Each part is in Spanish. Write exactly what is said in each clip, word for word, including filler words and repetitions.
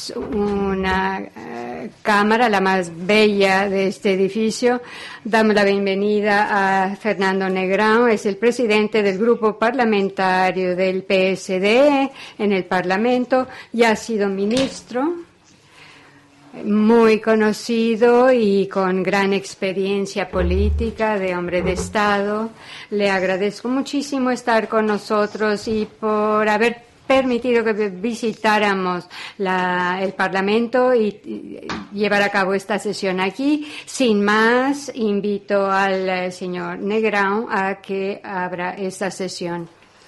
Es una uh, cámara, la más bella de este edificio. Damos la bienvenida a Fernando Negrão, es el presidente del grupo parlamentario del P S D en el Parlamento, ya ha sido ministro, muy conocido y con gran experiencia política de hombre de Estado. Le agradezco muchísimo estar con nosotros y por haber permitido que visitáramos la, el Parlamento y, y llevar a cabo esta sesión aquí. Sin más, invito al eh, señor Negrão a que abra esta sesión.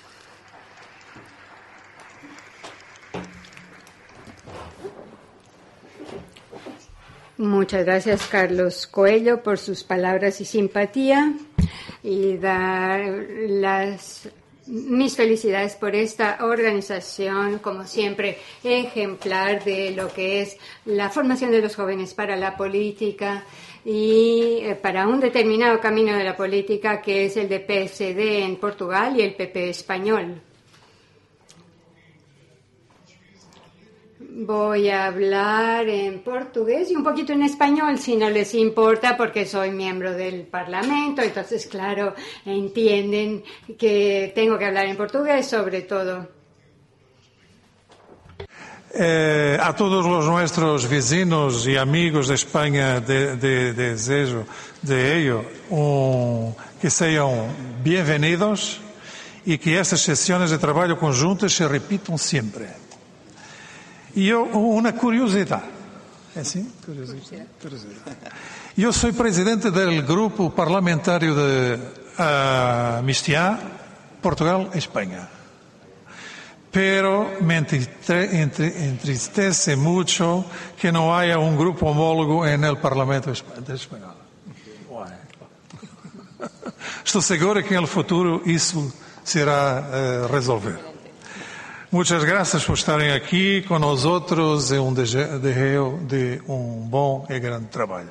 Muchas gracias, Carlos Coelho, por sus palabras y simpatía, y dar las mis felicidades por esta organización, como siempre, ejemplar de lo que es la formación de los jóvenes para la política y eh, para un determinado camino de la política, que es el de P S D en Portugal y el P P español. Voy a hablar en portugués y un poquito en español, si no les importa, porque soy miembro del Parlamento, entonces, claro, entienden que tengo que hablar en portugués, sobre todo. Eh, a todos los nuestros vecinos y amigos de España de, de, de deseo de ello um, que sean bienvenidos y que estas sesiones de trabajo conjuntas se repitan siempre. Y yo, una curiosidad, ¿es así? Curiosidad. Curiosidad. Yo soy presidente del grupo parlamentario de uh, Amnistía Portugal-España, pero me entristece mucho que no haya un grupo homólogo en el Parlamento español. Estoy seguro que en el futuro eso será uh, resolvido. Muchas gracias por estar aquí con nosotros en un deseo de un buen y gran trabajo.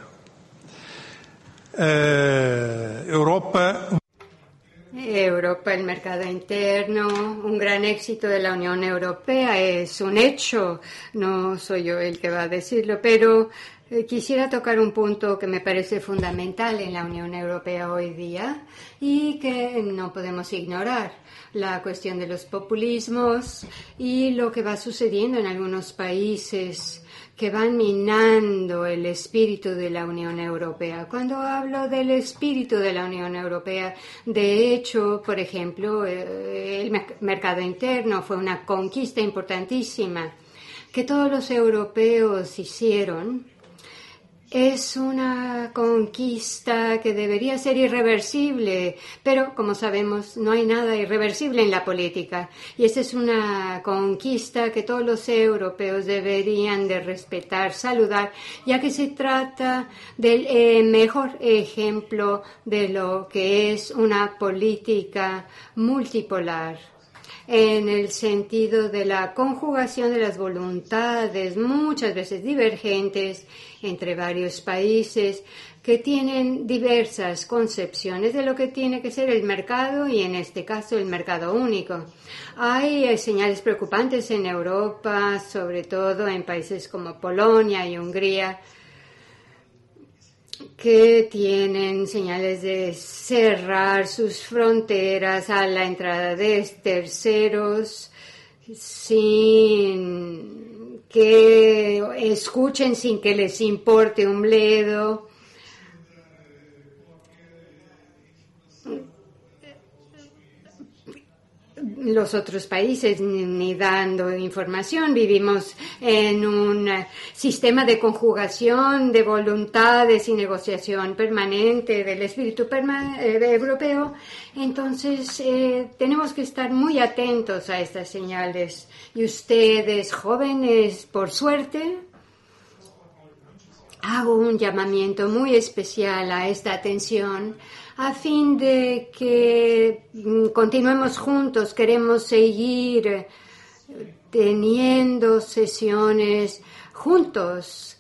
Eh, Europa. Europa, el mercado interno, un gran éxito de la Unión Europea, es un hecho, no soy yo el que va a decirlo, pero eh, quisiera tocar un punto que me parece fundamental en la Unión Europea hoy día y que no podemos ignorar: la cuestión de los populismos y lo que va sucediendo en algunos países que van minando el espíritu de la Unión Europea. Cuando hablo del espíritu de la Unión Europea, de hecho, por ejemplo, el mercado interno fue una conquista importantísima que todos los europeos hicieron. Es una conquista que debería ser irreversible, pero como sabemos no hay nada irreversible en la política, y esta es una conquista que todos los europeos deberían de respetar, saludar, ya que se trata del eh, mejor ejemplo de lo que es una política multipolar, en el sentido de la conjugación de las voluntades, muchas veces divergentes, entre varios países que tienen diversas concepciones de lo que tiene que ser el mercado y, en este caso, el mercado único. Hay, hay señales preocupantes en Europa, sobre todo en países como Polonia y Hungría, que tienen señales de cerrar sus fronteras a la entrada de terceros sin que escuchen, sin que les importe un bledo. Los otros países ni, ni dando información. Vivimos en un sistema de conjugación de voluntades y negociación permanente del espíritu perma- eh, europeo. Entonces eh, tenemos que estar muy atentos a estas señales. Y ustedes, jóvenes, por suerte, hago un llamamiento muy especial a esta atención, a fin de que continuemos juntos. Queremos seguir teniendo sesiones juntos,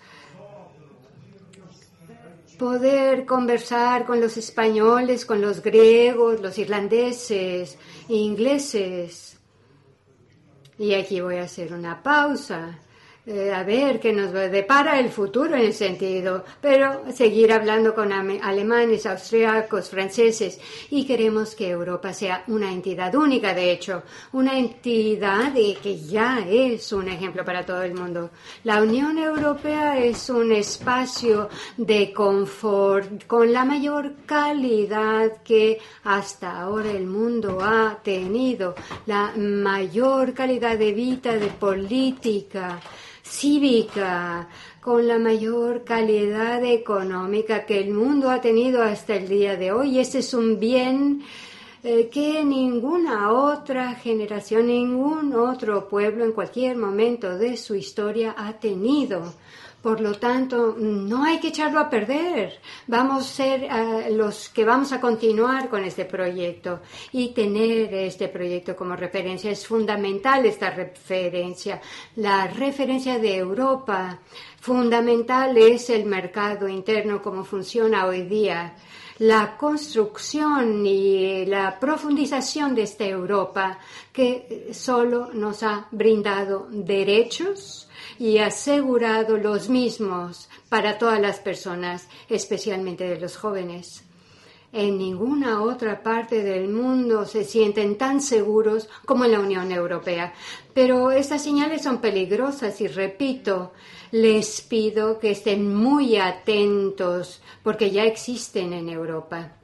poder conversar con los españoles, con los griegos, los irlandeses, ingleses. Y aquí voy a hacer una pausa. Eh, a ver qué nos depara el futuro en el sentido, pero seguir hablando con alemanes, austriacos, franceses, y queremos que Europa sea una entidad única, de hecho, una entidad de que ya es un ejemplo para todo el mundo. La Unión Europea es un espacio de confort con la mayor calidad que hasta ahora el mundo ha tenido, la mayor calidad de vida, de política cívica, con la mayor calidad económica que el mundo ha tenido hasta el día de hoy. Ese es un bien eh, que ninguna otra generación, ningún otro pueblo en cualquier momento de su historia ha tenido. Por lo tanto, no hay que echarlo a perder. Vamos a ser uh, los que vamos a continuar con este proyecto, y tener este proyecto como referencia. Es fundamental esta referencia, la referencia de Europa. Fundamental es el mercado interno, como funciona hoy día. La construcción y la profundización de esta Europa que solo nos ha brindado derechos y asegurado los mismos para todas las personas, especialmente de los jóvenes. En ninguna otra parte del mundo se sienten tan seguros como en la Unión Europea. Pero estas señales son peligrosas y, repito, les pido que estén muy atentos porque ya existen en Europa.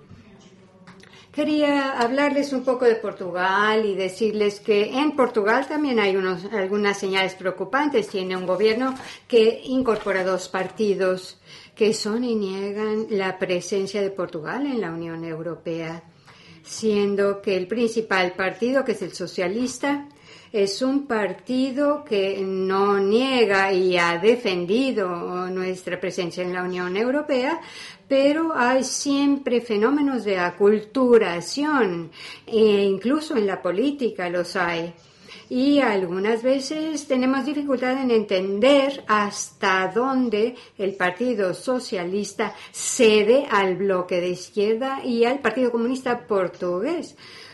Quería hablarles un poco de Portugal y decirles que en Portugal también hay unos, algunas señales preocupantes. Tiene un gobierno que incorpora dos partidos que son y niegan la presencia de Portugal en la Unión Europea, siendo que el principal partido, que es el socialista, es un partido que no niega y ha defendido nuestra presencia en la Unión Europea, pero hay siempre fenómenos de aculturación, e incluso en la política los hay. Y algunas veces tenemos dificultad en entender hasta dónde el Partido Socialista cede al bloque de izquierda y al Partido Comunista Portugués,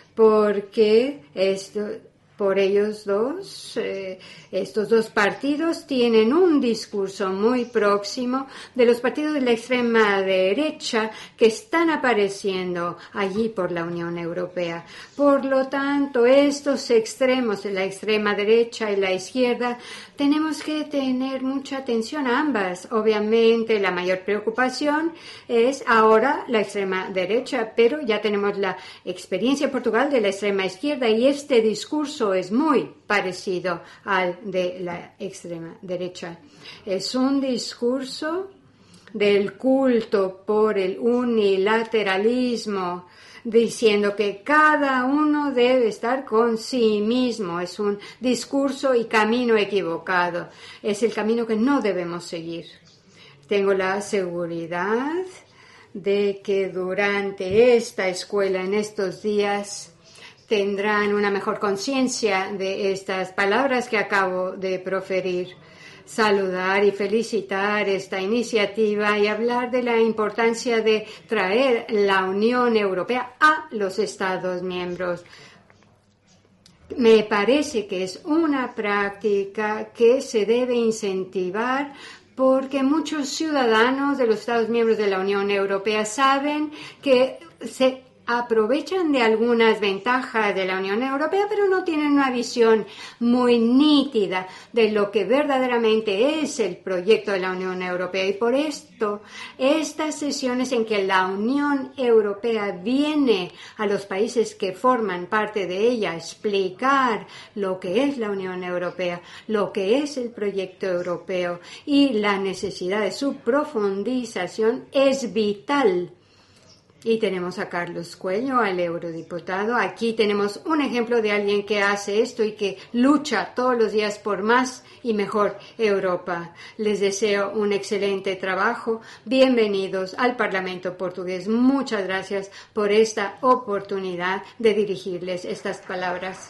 porque esto... Por ellos dos, eh, estos dos partidos tienen un discurso muy próximo de los partidos de la extrema derecha que están apareciendo allí por la Unión Europea. Por lo tanto, estos extremos de la extrema derecha y la izquierda, tenemos que tener mucha atención a ambas. Obviamente, la mayor preocupación es ahora la extrema derecha, pero ya tenemos la experiencia en Portugal de la extrema izquierda y este discurso es muy parecido al de la extrema derecha. Es un discurso del culto por el unilateralismo, diciendo que cada uno debe estar con sí mismo. Es un discurso y camino equivocado. Es el camino que no debemos seguir. Tengo la seguridad de que durante esta escuela, en estos días, tendrán una mejor conciencia de estas palabras que acabo de proferir. Saludar y felicitar esta iniciativa y hablar de la importancia de traer la Unión Europea a los Estados miembros. Me parece que es una práctica que se debe incentivar porque muchos ciudadanos de los Estados miembros de la Unión Europea saben que se aprovechan de algunas ventajas de la Unión Europea, pero no tienen una visión muy nítida de lo que verdaderamente es el proyecto de la Unión Europea. Y por esto, estas sesiones en que la Unión Europea viene a los países que forman parte de ella a explicar lo que es la Unión Europea, lo que es el proyecto europeo y la necesidad de su profundización es vital. Y tenemos a Carlos Coelho, al eurodiputado. Aquí tenemos un ejemplo de alguien que hace esto y que lucha todos los días por más y mejor Europa. Les deseo un excelente trabajo. Bienvenidos al Parlamento portugués. Muchas gracias por esta oportunidad de dirigirles estas palabras.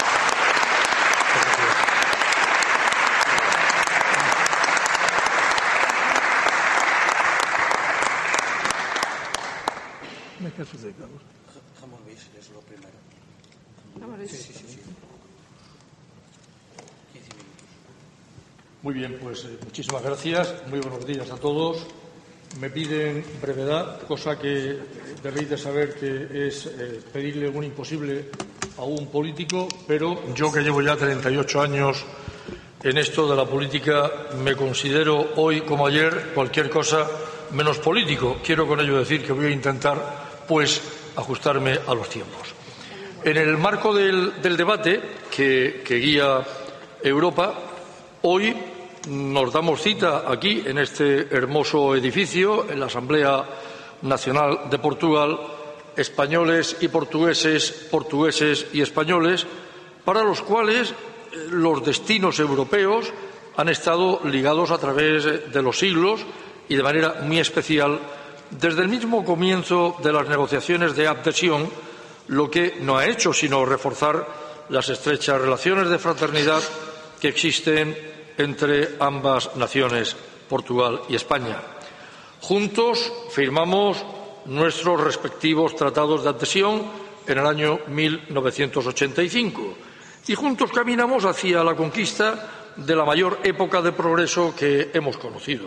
¿Me quieres decir, Carlos? Ramón Luis es lo primero. Ramón Luis. Sí, sí, sí, sí. quince minutos. Muy bien, pues eh, muchísimas gracias. Muy buenos días a todos. Me piden brevedad, cosa que debéis de saber que es eh, pedirle un imposible a un político, pero yo, que llevo ya treinta y ocho años en esto de la política, me considero hoy como ayer cualquier cosa menos político. Quiero con ello decir que voy a intentar, pues, ajustarme a los tiempos. En el marco del, del debate que, que guía Europa, hoy nos damos cita aquí, en este hermoso edificio, en la Asamblea Nacional de Portugal, españoles y portugueses, portugueses y españoles, para los cuales los destinos europeos han estado ligados a través de los siglos y de manera muy especial desde el mismo comienzo de las negociaciones de adhesión, lo que no ha hecho sino reforzar las estrechas relaciones de fraternidad que existen entre ambas naciones, Portugal y España. Juntos firmamos nuestros respectivos tratados de adhesión en el año mil novecientos ochenta y cinco y juntos caminamos hacia la conquista de la mayor época de progreso que hemos conocido.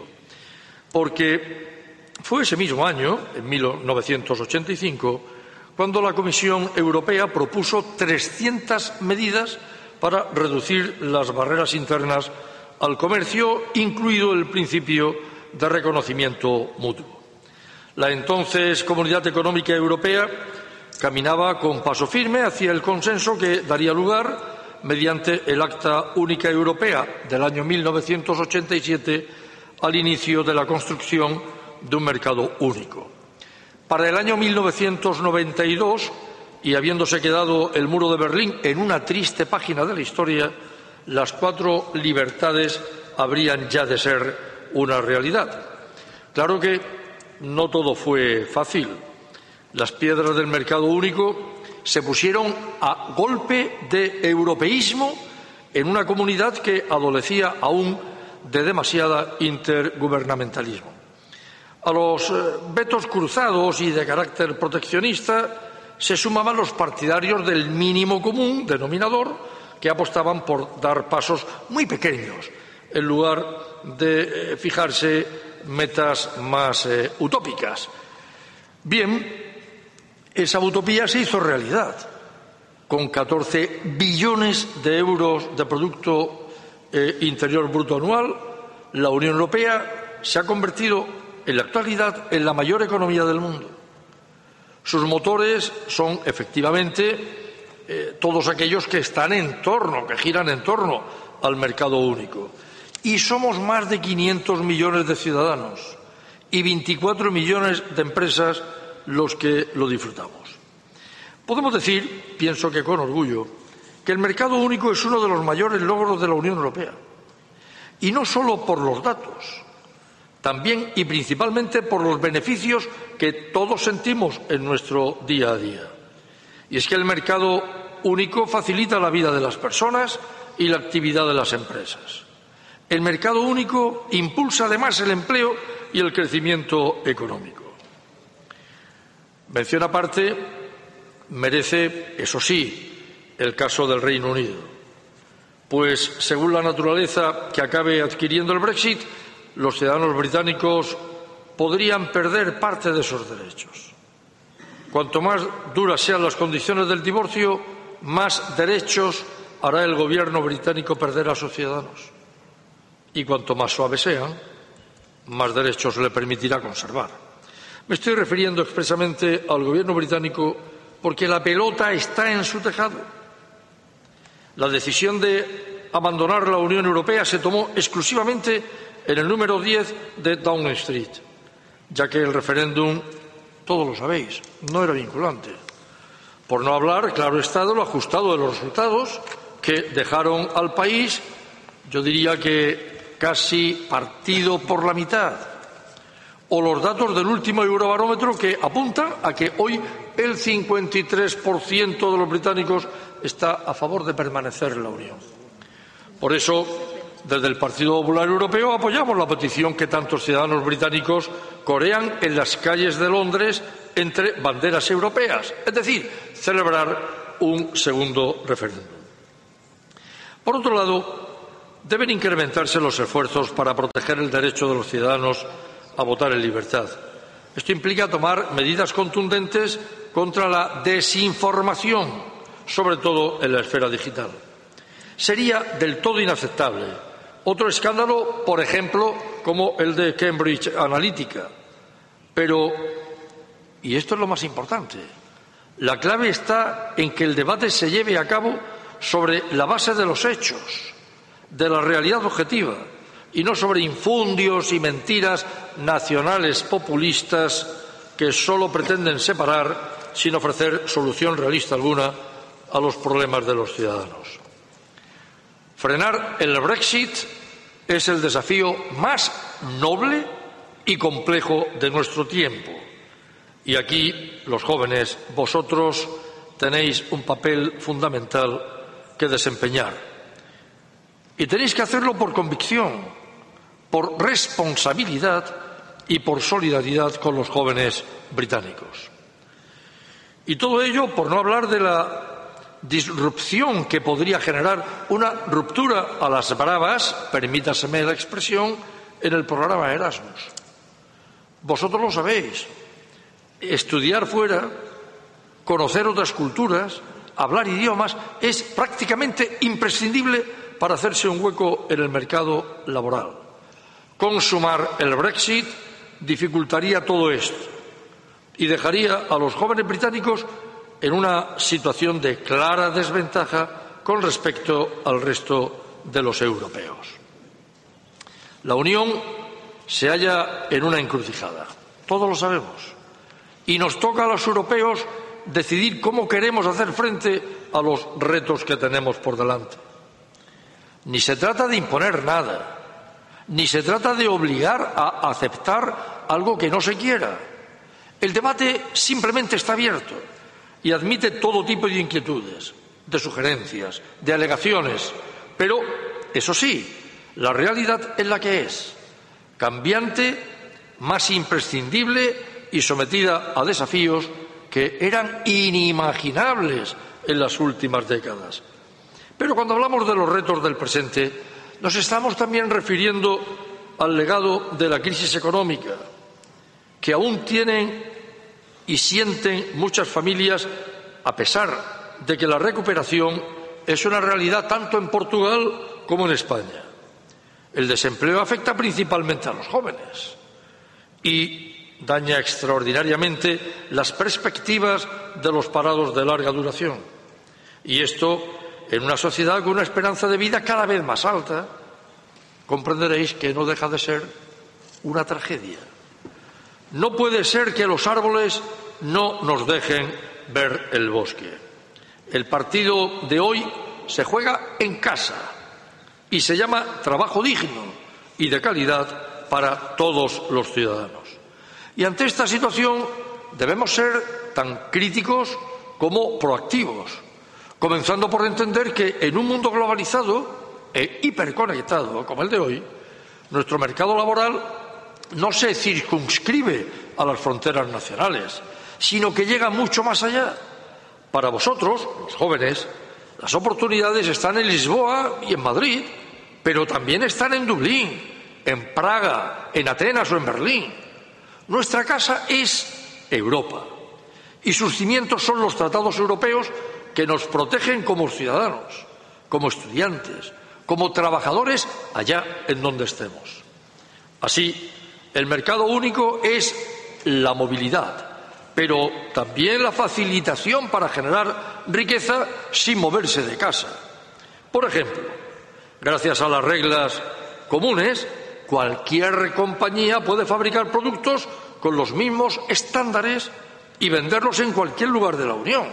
Porque fue ese mismo año, en mil novecientos ochenta y cinco, cuando la Comisión Europea propuso trescientas medidas para reducir las barreras internas al comercio, incluido el principio de reconocimiento mutuo. La entonces Comunidad Económica Europea caminaba con paso firme hacia el consenso que daría lugar, mediante el Acta Única Europea del año mil novecientos ochenta y siete, al inicio de la construcción de un mercado único. Para el año mil novecientos noventa y dos, y habiéndose quedado el muro de Berlín en una triste página de la historia, las cuatro libertades habrían ya de ser una realidad. Claro que no todo fue fácil. Las piedras del mercado único se pusieron a golpe de europeísmo en una comunidad que adolecía aún de demasiada intergubernamentalismo. A los vetos cruzados y de carácter proteccionista se sumaban los partidarios del mínimo común denominador, que apostaban por dar pasos muy pequeños en lugar de eh, fijarse metas más eh, utópicas. Bien, esa utopía se hizo realidad. Con catorce billones de euros de Producto eh, Interior Bruto anual, la Unión Europea se ha convertido en la actualidad en la mayor economía del mundo. Sus motores son, efectivamente, Eh, todos aquellos que están en torno, que giran en torno al mercado único. Y somos más de quinientos millones de ciudadanos y veinticuatro millones de empresas los que lo disfrutamos. Podemos decir, pienso que con orgullo, que el mercado único es uno de los mayores logros de la Unión Europea. Y no solo por los datos, también y principalmente por los beneficios que todos sentimos en nuestro día a día. Y es que el mercado único facilita la vida de las personas y la actividad de las empresas. El mercado único impulsa además el empleo y el crecimiento económico. Mención aparte merece, eso sí, el caso del Reino Unido, pues según la naturaleza que acabe adquiriendo el Brexit, los ciudadanos británicos podrían perder parte de esos derechos. Cuanto más duras sean las condiciones del divorcio, más derechos hará el gobierno británico perder a sus ciudadanos. Y cuanto más suaves sean, más derechos le permitirá conservar. Me estoy refiriendo expresamente al gobierno británico porque la pelota está en su tejado. La decisión de abandonar la Unión Europea se tomó exclusivamente en el número diez de Downing Street, ya que el referéndum, todos lo sabéis, no era vinculante. Por no hablar, claro está, de lo ajustado de los resultados que dejaron al país, yo diría que casi partido por la mitad. O los datos del último Eurobarómetro que apuntan a que hoy el cincuenta y tres por ciento de los británicos está a favor de permanecer en la Unión. Por eso, desde el Partido Popular Europeo apoyamos la petición que tantos ciudadanos británicos corean en las calles de Londres entre banderas europeas, es decir, celebrar un segundo referéndum. Por otro lado, Deben incrementarse los esfuerzos para proteger el derecho de los ciudadanos a votar en libertad. Esto implica tomar medidas contundentes contra la desinformación, sobre todo en la esfera digital. Sería del todo inaceptable otro escándalo, por ejemplo, como el de Cambridge Analytica. Pero, y esto es lo más importante, la clave está en que el debate se lleve a cabo sobre la base de los hechos, de la realidad objetiva, y no sobre infundios y mentiras nacionales populistas que solo pretenden separar sin ofrecer solución realista alguna a los problemas de los ciudadanos. Frenar el Brexit es el desafío más noble y complejo de nuestro tiempo. Y aquí, los jóvenes, vosotros tenéis un papel fundamental que desempeñar. Y tenéis que hacerlo por convicción, por responsabilidad y por solidaridad con los jóvenes británicos. Y todo ello por no hablar de la disrupción que podría generar una ruptura a las bravas, permítaseme la expresión, en el programa Erasmus. Vosotros lo sabéis. Estudiar fuera, conocer otras culturas, hablar idiomas, es prácticamente imprescindible para hacerse un hueco en el mercado laboral. Consumar el Brexit dificultaría todo esto y dejaría a los jóvenes británicos en una situación de clara desventaja con respecto al resto de los europeos. La Unión se halla en una encrucijada, todos lo sabemos, y nos toca a los europeos decidir cómo queremos hacer frente a los retos que tenemos por delante. Ni se trata de imponer nada, ni se trata de obligar a aceptar algo que no se quiera. El debate simplemente está abierto y admite todo tipo de inquietudes, de sugerencias, de alegaciones, pero, eso sí, la realidad es la que es, cambiante, más imprescindible y sometida a desafíos que eran inimaginables en las últimas décadas. Pero cuando hablamos de los retos del presente, nos estamos también refiriendo al legado de la crisis económica, que aún tienen y sienten muchas familias, a pesar de que la recuperación es una realidad tanto en Portugal como en España. El desempleo afecta principalmente a los jóvenes y daña extraordinariamente las perspectivas de los parados de larga duración. Y esto, en una sociedad con una esperanza de vida cada vez más alta, comprenderéis que no deja de ser una tragedia. No puede ser que los árboles no nos dejen ver el bosque. El partido de hoy se juega en casa y se llama trabajo digno y de calidad para todos los ciudadanos. Y ante esta situación debemos ser tan críticos como proactivos, comenzando por entender que en un mundo globalizado e hiperconectado como el de hoy, nuestro mercado laboral no se circunscribe a las fronteras nacionales, sino que llega mucho más allá. Para vosotros, los jóvenes, las oportunidades están en Lisboa y en Madrid, pero también están en Dublín, en Praga, en Atenas o en Berlín. Nuestra casa es Europa y sus cimientos son los tratados europeos que nos protegen como ciudadanos, como estudiantes, como trabajadores allá en donde estemos. Así, el mercado único es la movilidad, pero también la facilitación para generar riqueza sin moverse de casa. Por ejemplo, gracias a las reglas comunes, cualquier compañía puede fabricar productos con los mismos estándares y venderlos en cualquier lugar de la Unión.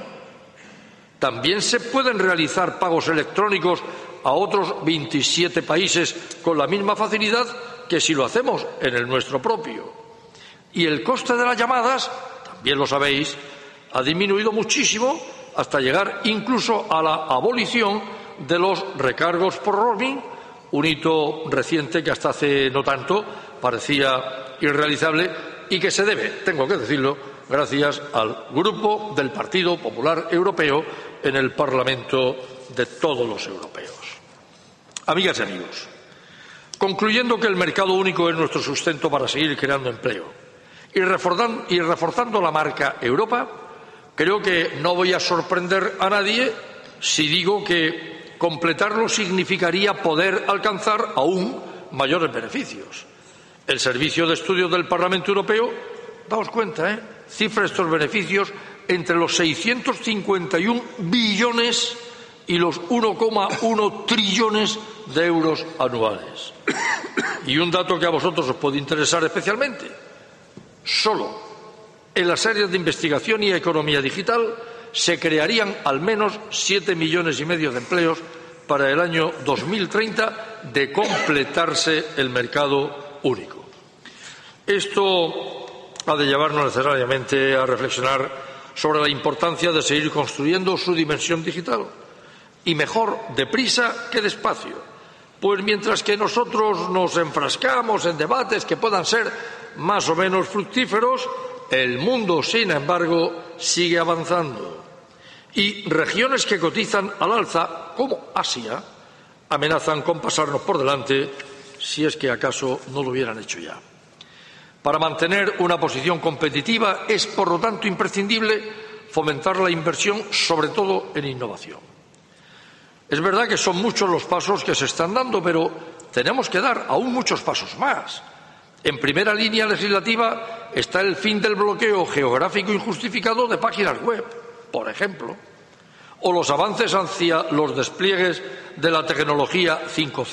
También se pueden realizar pagos electrónicos a otros veintisiete países con la misma facilidad que si lo hacemos en el nuestro propio. Y el coste de las llamadas, también lo sabéis, ha disminuido muchísimo hasta llegar incluso a la abolición de los recargos por roaming, un hito reciente que hasta hace no tanto parecía irrealizable y que se debe, tengo que decirlo, gracias al Grupo del Partido Popular Europeo en el Parlamento de todos los europeos. Amigas y amigos, concluyendo que el mercado único es nuestro sustento para seguir creando empleo y reforzando, y reforzando la marca Europa, creo que no voy a sorprender a nadie si digo que completarlo significaría poder alcanzar aún mayores beneficios. El Servicio de Estudios del Parlamento Europeo, daos cuenta, ¿eh? cifra estos beneficios entre los seiscientos cincuenta y uno billones y los uno coma uno trillones de euros anuales. Y un dato que a vosotros os puede interesar especialmente: solo en las áreas de investigación y economía digital se crearían al menos siete millones y medio de empleos para el año dos mil treinta de completarse el mercado único. Esto ha de llevarnos necesariamente a reflexionar sobre la importancia de seguir construyendo su dimensión digital, y mejor deprisa que despacio, pues mientras que nosotros nos enfrascamos en debates que puedan ser más o menos fructíferos, el mundo, sin embargo, sigue avanzando. Y regiones que cotizan al alza, como Asia, amenazan con pasarnos por delante si es que acaso no lo hubieran hecho ya. Para mantener una posición competitiva es, por lo tanto, imprescindible fomentar la inversión, sobre todo en innovación. Es verdad que son muchos los pasos que se están dando, pero tenemos que dar aún muchos pasos más. En primera línea legislativa está el fin del bloqueo geográfico injustificado de páginas web, por ejemplo, o los avances hacia los despliegues de la tecnología cinco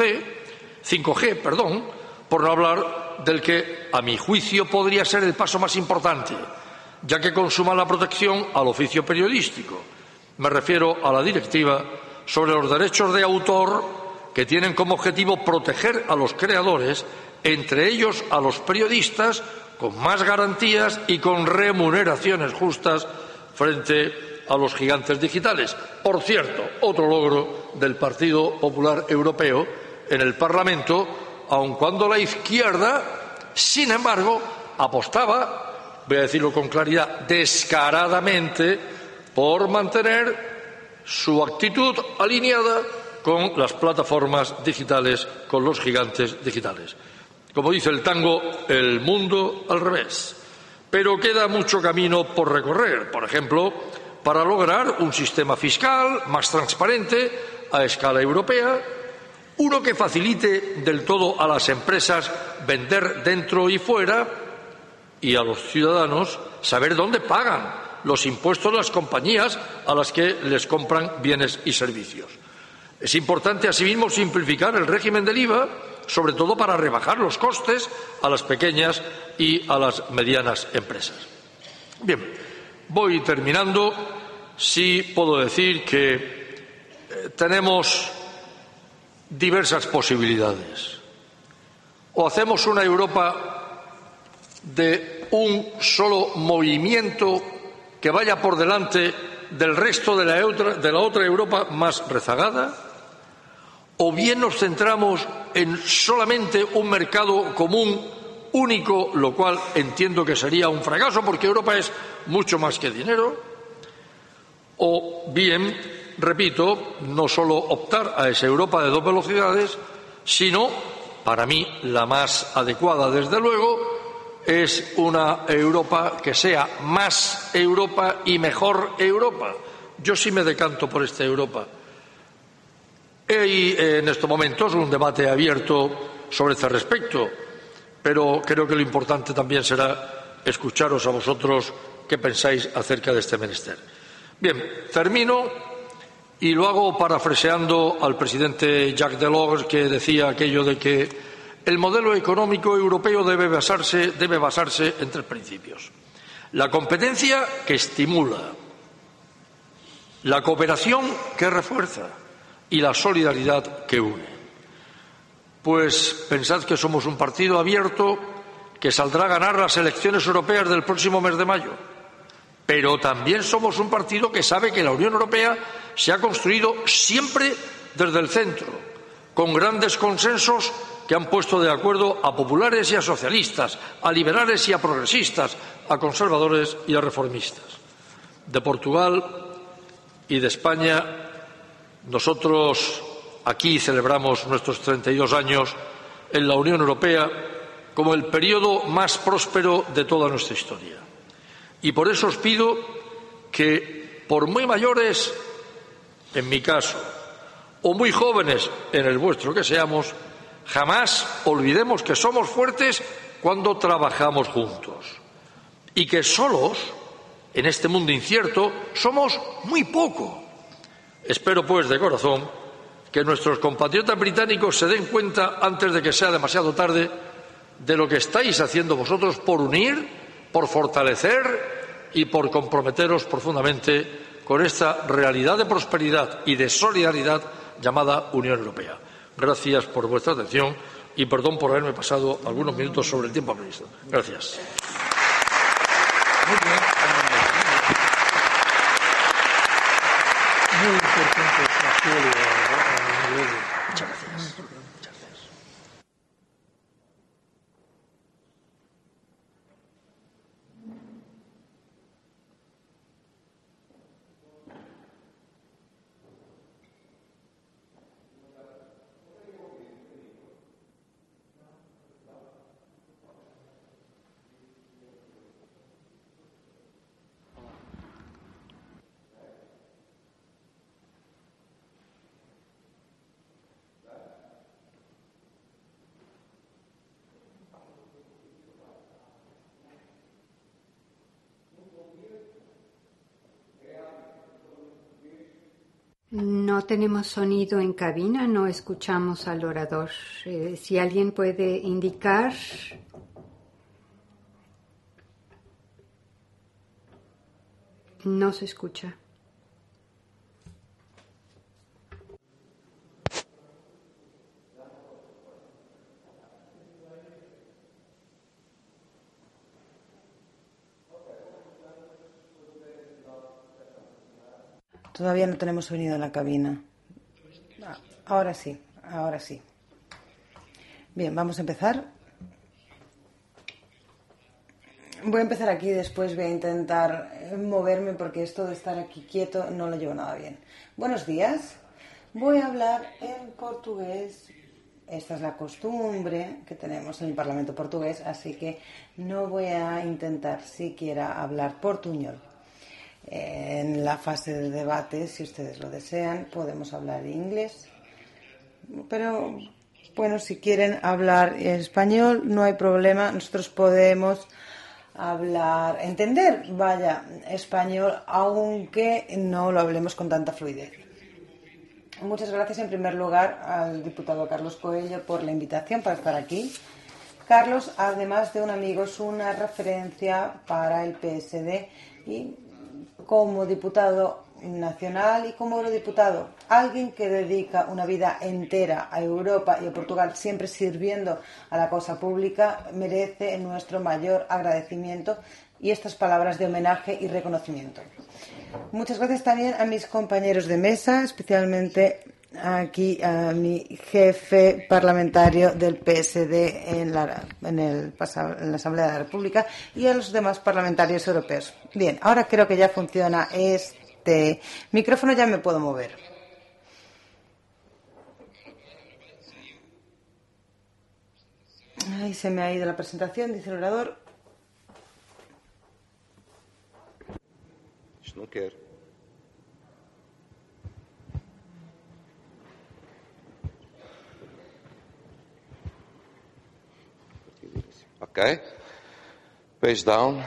G, perdón, por no hablar del que, a mi juicio, podría ser el paso más importante, ya que consuma la protección al oficio periodístico. Me refiero a la Directiva sobre los derechos de autor, que tienen como objetivo proteger a los creadores, entre ellos a los periodistas, con más garantías y con remuneraciones justas frente a los gigantes digitales. Por cierto, otro logro del Partido Popular Europeo en el Parlamento, aun cuando la izquierda, sin embargo, apostaba, voy a decirlo con claridad, descaradamente por mantener su actitud alineada con las plataformas digitales, con los gigantes digitales. Como dice el tango, el mundo al revés. Pero queda mucho camino por recorrer, por ejemplo, para lograr un sistema fiscal más transparente a escala europea, uno que facilite del todo a las empresas vender dentro y fuera, y a los ciudadanos saber dónde pagan los impuestos de las compañías a las que les compran bienes y servicios. Es importante, asimismo, simplificar el régimen del I V A, sobre todo para rebajar los costes a las pequeñas y a las medianas empresas. Bien, voy terminando. Sí puedo decir que eh, tenemos diversas posibilidades. O hacemos una Europa de un solo movimiento que vaya por delante del resto de la otra, de la otra Europa más rezagada, o bien nos centramos en solamente un mercado común único, lo cual entiendo que sería un fracaso porque Europa es mucho más que dinero, o bien, repito, no solo optar a esa Europa de dos velocidades, sino, para mí, la más adecuada, desde luego, es una Europa que sea más Europa y mejor Europa. Yo sí me decanto por esta Europa. Hay en estos momentos un debate abierto sobre este respecto, pero creo que lo importante también será escucharos a vosotros qué pensáis acerca de este menester. Bien, termino y lo hago parafraseando al presidente Jacques Delors, que decía aquello de que el modelo económico europeo debe basarse, debe basarse en tres principios: la competencia, que estimula; la cooperación, que refuerza; y la solidaridad, que une. Pues pensad que somos un partido abierto que saldrá a ganar las elecciones europeas del próximo mes de mayo. Pero también somos un partido que sabe que la Unión Europea se ha construido siempre desde el centro, con grandes consensos que han puesto de acuerdo a populares y a socialistas, a liberales y a progresistas, a conservadores y a reformistas. De Portugal y de España nosotros aquí celebramos nuestros treinta y dos años en la Unión Europea como el periodo más próspero de toda nuestra historia. Y por eso os pido que, por muy mayores, en mi caso, o muy jóvenes, en el vuestro que seamos, jamás olvidemos que somos fuertes cuando trabajamos juntos y que solos, en este mundo incierto, somos muy poco. Espero, pues, de corazón, que nuestros compatriotas británicos se den cuenta, antes de que sea demasiado tarde, de lo que estáis haciendo vosotros por unir, por fortalecer y por comprometeros profundamente con esta realidad de prosperidad y de solidaridad llamada Unión Europea. Gracias por vuestra atención y perdón por haberme pasado algunos minutos sobre el tiempo previsto. Gracias. Muy bien. Muy importante esta teoría. Muchas gracias. No tenemos sonido en cabina, no escuchamos al orador. Eh, si alguien puede indicar. No se escucha. Todavía no tenemos sonido en la cabina. Ahora sí, ahora sí. Bien, vamos a empezar. Voy a empezar aquí, después voy a intentar moverme porque esto de estar aquí quieto no lo llevo nada bien. Buenos días. Voy a hablar en portugués. Esta es la costumbre que tenemos en el Parlamento portugués, así que no voy a intentar siquiera hablar portuñol. En la fase de debate, si ustedes lo desean, podemos hablar inglés. Pero, bueno, si quieren hablar español, no hay problema. Nosotros podemos hablar, entender, vaya, español, aunque no lo hablemos con tanta fluidez. Muchas gracias, en primer lugar, al diputado Carlos Coelho por la invitación para estar aquí. Carlos, además de un amigo, es una referencia para el P S D y como diputado nacional y como eurodiputado, alguien que dedica una vida entera a Europa y a Portugal, siempre sirviendo a la causa pública, merece nuestro mayor agradecimiento y estas palabras de homenaje y reconocimiento. Muchas gracias también a mis compañeros de mesa, especialmente aquí a mi jefe parlamentario del P S D en la, en, el, en la Asamblea de la República y a los demás parlamentarios europeos. Bien, ahora creo que ya funciona este micrófono, ya me puedo mover. Ay, se me ha ido la presentación, dice el orador. No quiero. Ok. Page down.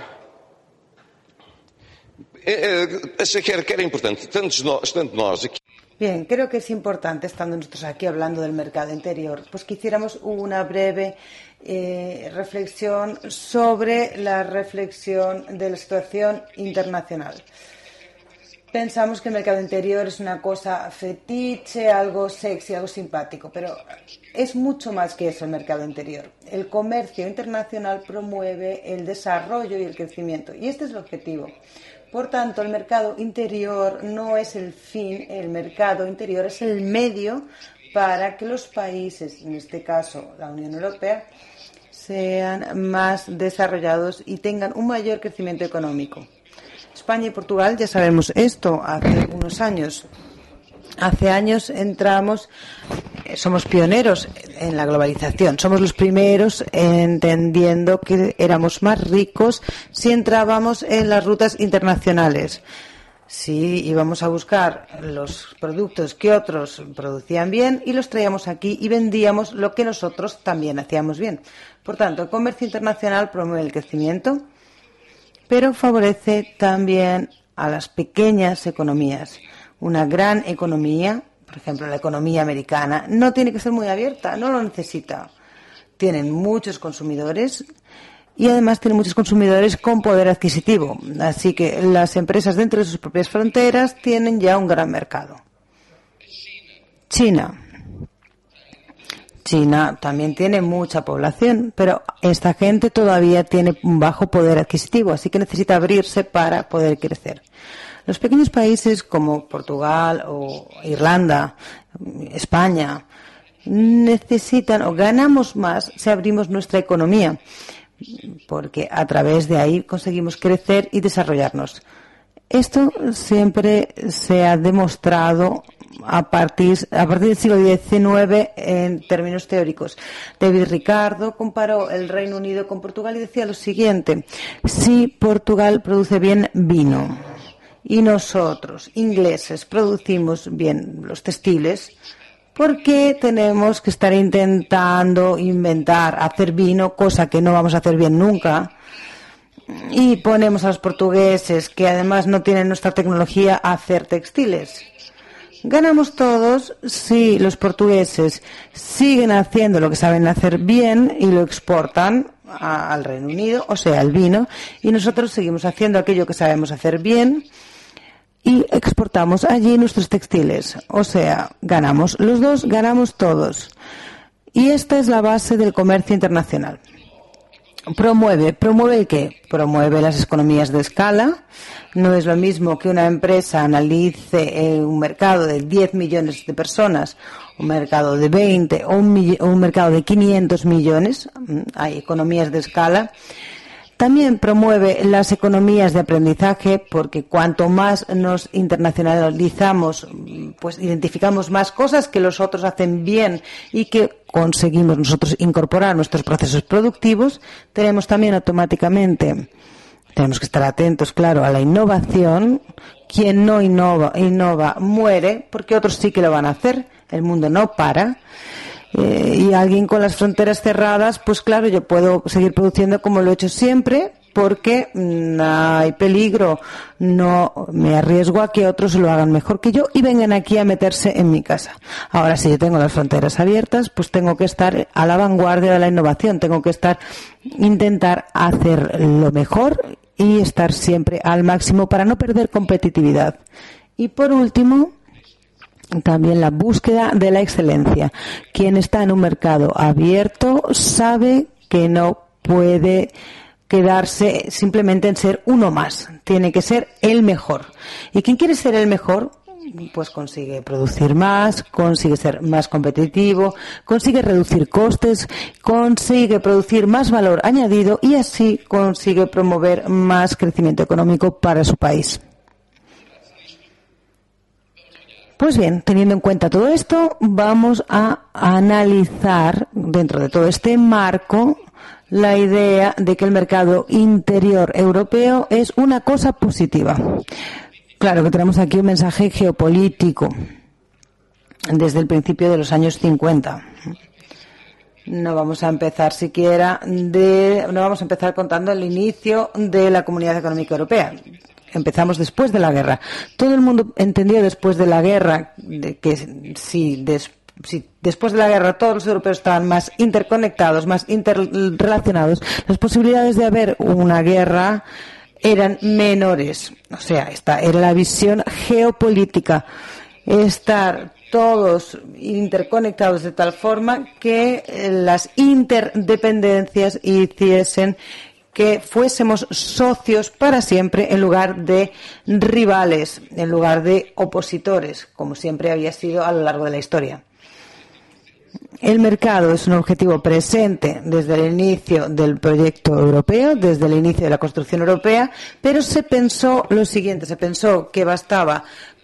Achei que era, que era importante. Estando nós aqui. Bien, creo que es importante, estando nosotros aquí hablando del mercado interior, pues que hiciéramos una breve eh, reflexión sobre la reflexión de la situación internacional. Pensamos que el mercado interior es una cosa fetiche, algo sexy, algo simpático, pero es mucho más que eso el mercado interior. El comercio internacional promueve el desarrollo y el crecimiento, y este es el objetivo. Por tanto, el mercado interior no es el fin, el mercado interior es el medio para que los países, en este caso la Unión Europea, sean más desarrollados y tengan un mayor crecimiento económico. España y Portugal, ya sabemos esto, hace unos años Hace años entramos, somos pioneros en la globalización, somos los primeros entendiendo que éramos más ricos si entrábamos en las rutas internacionales. Sí, íbamos a buscar los productos que otros producían bien y los traíamos aquí y vendíamos lo que nosotros también hacíamos bien. Por tanto, el comercio internacional promueve el crecimiento, pero favorece también a las pequeñas economías. Una gran economía, por ejemplo, la economía americana, no tiene que ser muy abierta, no lo necesita. Tienen muchos consumidores y además tienen muchos consumidores con poder adquisitivo. Así que las empresas dentro de sus propias fronteras tienen ya un gran mercado. China. China también tiene mucha población, pero esta gente todavía tiene un bajo poder adquisitivo, así que necesita abrirse para poder crecer. Los pequeños países como Portugal o Irlanda, España, necesitan o ganamos más si abrimos nuestra economía, porque a través de ahí conseguimos crecer y desarrollarnos. Esto siempre se ha demostrado a partir, a partir del siglo diecinueve en términos teóricos. David Ricardo comparó el Reino Unido con Portugal y decía lo siguiente: si Portugal produce bien vino y nosotros, ingleses, producimos bien los textiles, ¿por qué tenemos que estar intentando inventar, hacer vino, cosa que no vamos a hacer bien nunca? Y ponemos a los portugueses, que además no tienen nuestra tecnología, a hacer textiles. Ganamos todos si los portugueses siguen haciendo lo que saben hacer bien y lo exportan a, al Reino Unido, o sea, el vino, y nosotros seguimos haciendo aquello que sabemos hacer bien y exportamos allí nuestros textiles. O sea, ganamos los dos, ganamos todos. Y esta es la base del comercio internacional. Promueve, ¿promueve el qué? Promueve las economías de escala. No es lo mismo que una empresa analice un mercado de diez millones de personas, un mercado de veinte o un, o un mercado de quinientos millones. Hay economías de escala. También promueve las economías de aprendizaje, porque cuanto más nos internacionalizamos, pues identificamos más cosas que los otros hacen bien y que conseguimos nosotros incorporar a nuestros procesos productivos. Tenemos también automáticamente, tenemos que estar atentos, claro, a la innovación. Quien no innova, innova muere, porque otros sí que lo van a hacer. El mundo no para. Eh, y alguien con las fronteras cerradas, pues claro, yo puedo seguir produciendo como lo he hecho siempre, porque no hay peligro, no me arriesgo a que otros lo hagan mejor que yo y vengan aquí a meterse en mi casa. Ahora, si yo tengo las fronteras abiertas, pues tengo que estar a la vanguardia de la innovación, tengo que estar, intentar hacer lo mejor y estar siempre al máximo para no perder competitividad. Y por último, también la búsqueda de la excelencia. Quien está en un mercado abierto sabe que no puede quedarse simplemente en ser uno más. Tiene que ser el mejor. Y quien quiere ser el mejor, pues consigue producir más, consigue ser más competitivo, consigue reducir costes, consigue producir más valor añadido y así consigue promover más crecimiento económico para su país. Pues bien, teniendo en cuenta todo esto, vamos a analizar dentro de todo este marco la idea de que el mercado interior europeo es una cosa positiva. Claro que tenemos aquí un mensaje geopolítico desde el principio de los años cincuenta. No vamos a empezar siquiera de, no vamos a empezar contando el inicio de la Comunidad Económica Europea. Empezamos después de la guerra. Todo el mundo entendió después de la guerra de que si, des, si después de la guerra todos los europeos estaban más interconectados, más interrelacionados, las posibilidades de haber una guerra eran menores. O sea, esta era la visión geopolítica. Estar todos interconectados de tal forma que las interdependencias hiciesen que fuésemos socios para siempre en lugar de rivales, en lugar de opositores, como siempre había sido a lo largo de la historia. El mercado es un objetivo presente desde el inicio del proyecto europeo, desde el inicio de la construcción europea, pero se pensó lo siguiente, se pensó que bastaba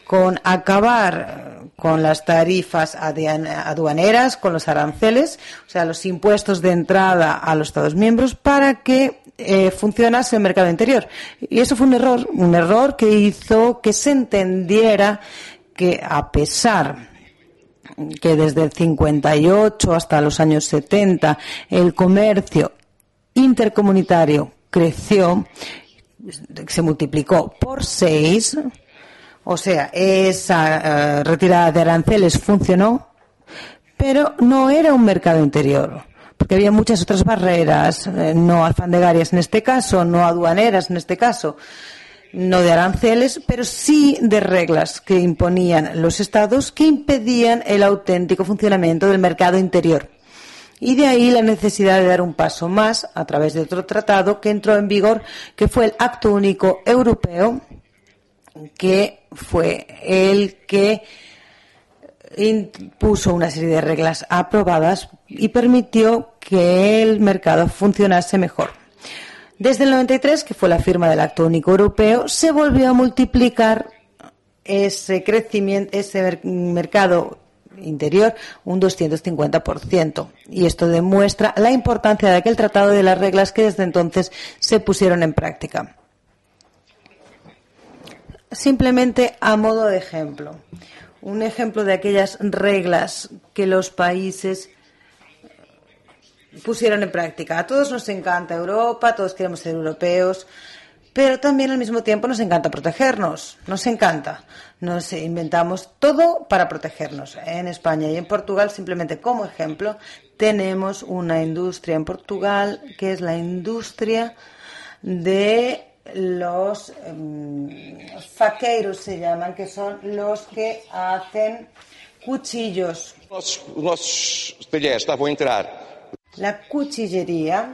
con acabar con las tarifas aduaneras, con los aranceles, o sea, los impuestos de entrada a los Estados miembros, para que eh, funcionase el mercado interior. Y eso fue un error, un error que hizo que se entendiera que, a pesar que desde el cincuenta y ocho hasta los años setenta el comercio intercomunitario creció, se multiplicó por seis, o sea, esa uh, retirada de aranceles funcionó, pero no era un mercado interior, porque había muchas otras barreras, eh, no alfandeguarias en este caso, no aduaneras en este caso, no de aranceles, pero sí de reglas que imponían los estados que impedían el auténtico funcionamiento del mercado interior. Y de ahí la necesidad de dar un paso más a través de otro tratado que entró en vigor, que fue el Acto Único Europeo, que fue el que impuso una serie de reglas aprobadas y permitió que el mercado funcionase mejor. Desde el noventa y tres, que fue la firma del Acto Único Europeo, se volvió a multiplicar ese crecimiento, ese mercado interior, un doscientos cincuenta por ciento. Y esto demuestra la importancia de aquel tratado y de las reglas que desde entonces se pusieron en práctica. Simplemente a modo de ejemplo, un ejemplo de aquellas reglas que los países pusieron en práctica. A todos nos encanta Europa, todos queremos ser europeos, pero también al mismo tiempo nos encanta protegernos, nos encanta. Nos inventamos todo para protegernos. En España y en Portugal, simplemente como ejemplo, tenemos una industria en Portugal que es la industria de los eh, faqueiros, se llaman, que son los que hacen cuchillos. Los nossos talleres estaban a entrar. La cuchillería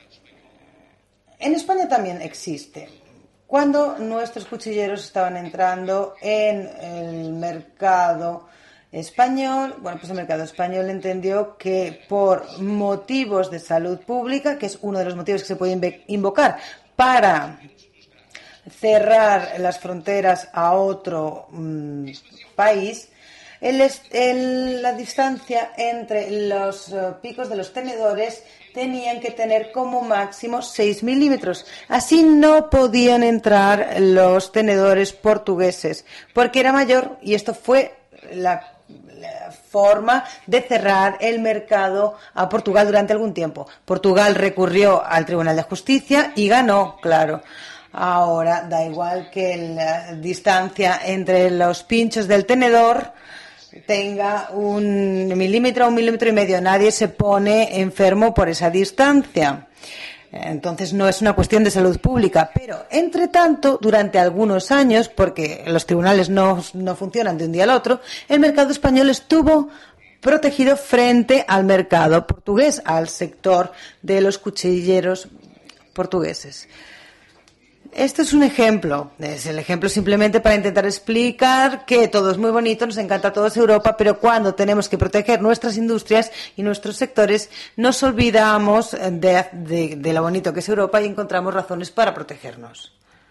en España también existe. Cuando nuestros cuchilleros estaban entrando en el mercado español, bueno, pues el mercado español entendió que por motivos de salud pública, que es uno de los motivos que se puede invocar para cerrar las fronteras a otro mmm, país, El, el, la distancia entre los uh, picos de los tenedores tenían que tener como máximo seis milímetros. Así no podían entrar los tenedores portugueses, porque era mayor, y esto fue la, la forma de cerrar el mercado a Portugal durante algún tiempo. Portugal recurrió al Tribunal de Justicia y ganó, claro. Ahora da igual que la distancia entre los pinchos del tenedor tenga un milímetro o un milímetro y medio. Nadie se pone enfermo por esa distancia. Entonces no es una cuestión de salud pública. Pero, entre tanto, durante algunos años, porque los tribunales no, no funcionan de un día al otro, el mercado español estuvo protegido frente al mercado portugués, al sector de los cuchilleros portugueses. Este es un ejemplo, es el ejemplo simplemente para intentar explicar que todo es muy bonito, nos encanta a todos Europa, pero cuando tenemos que proteger nuestras industrias y nuestros sectores, nos olvidamos de, de, de lo bonito que es Europa y encontramos razones para protegernos.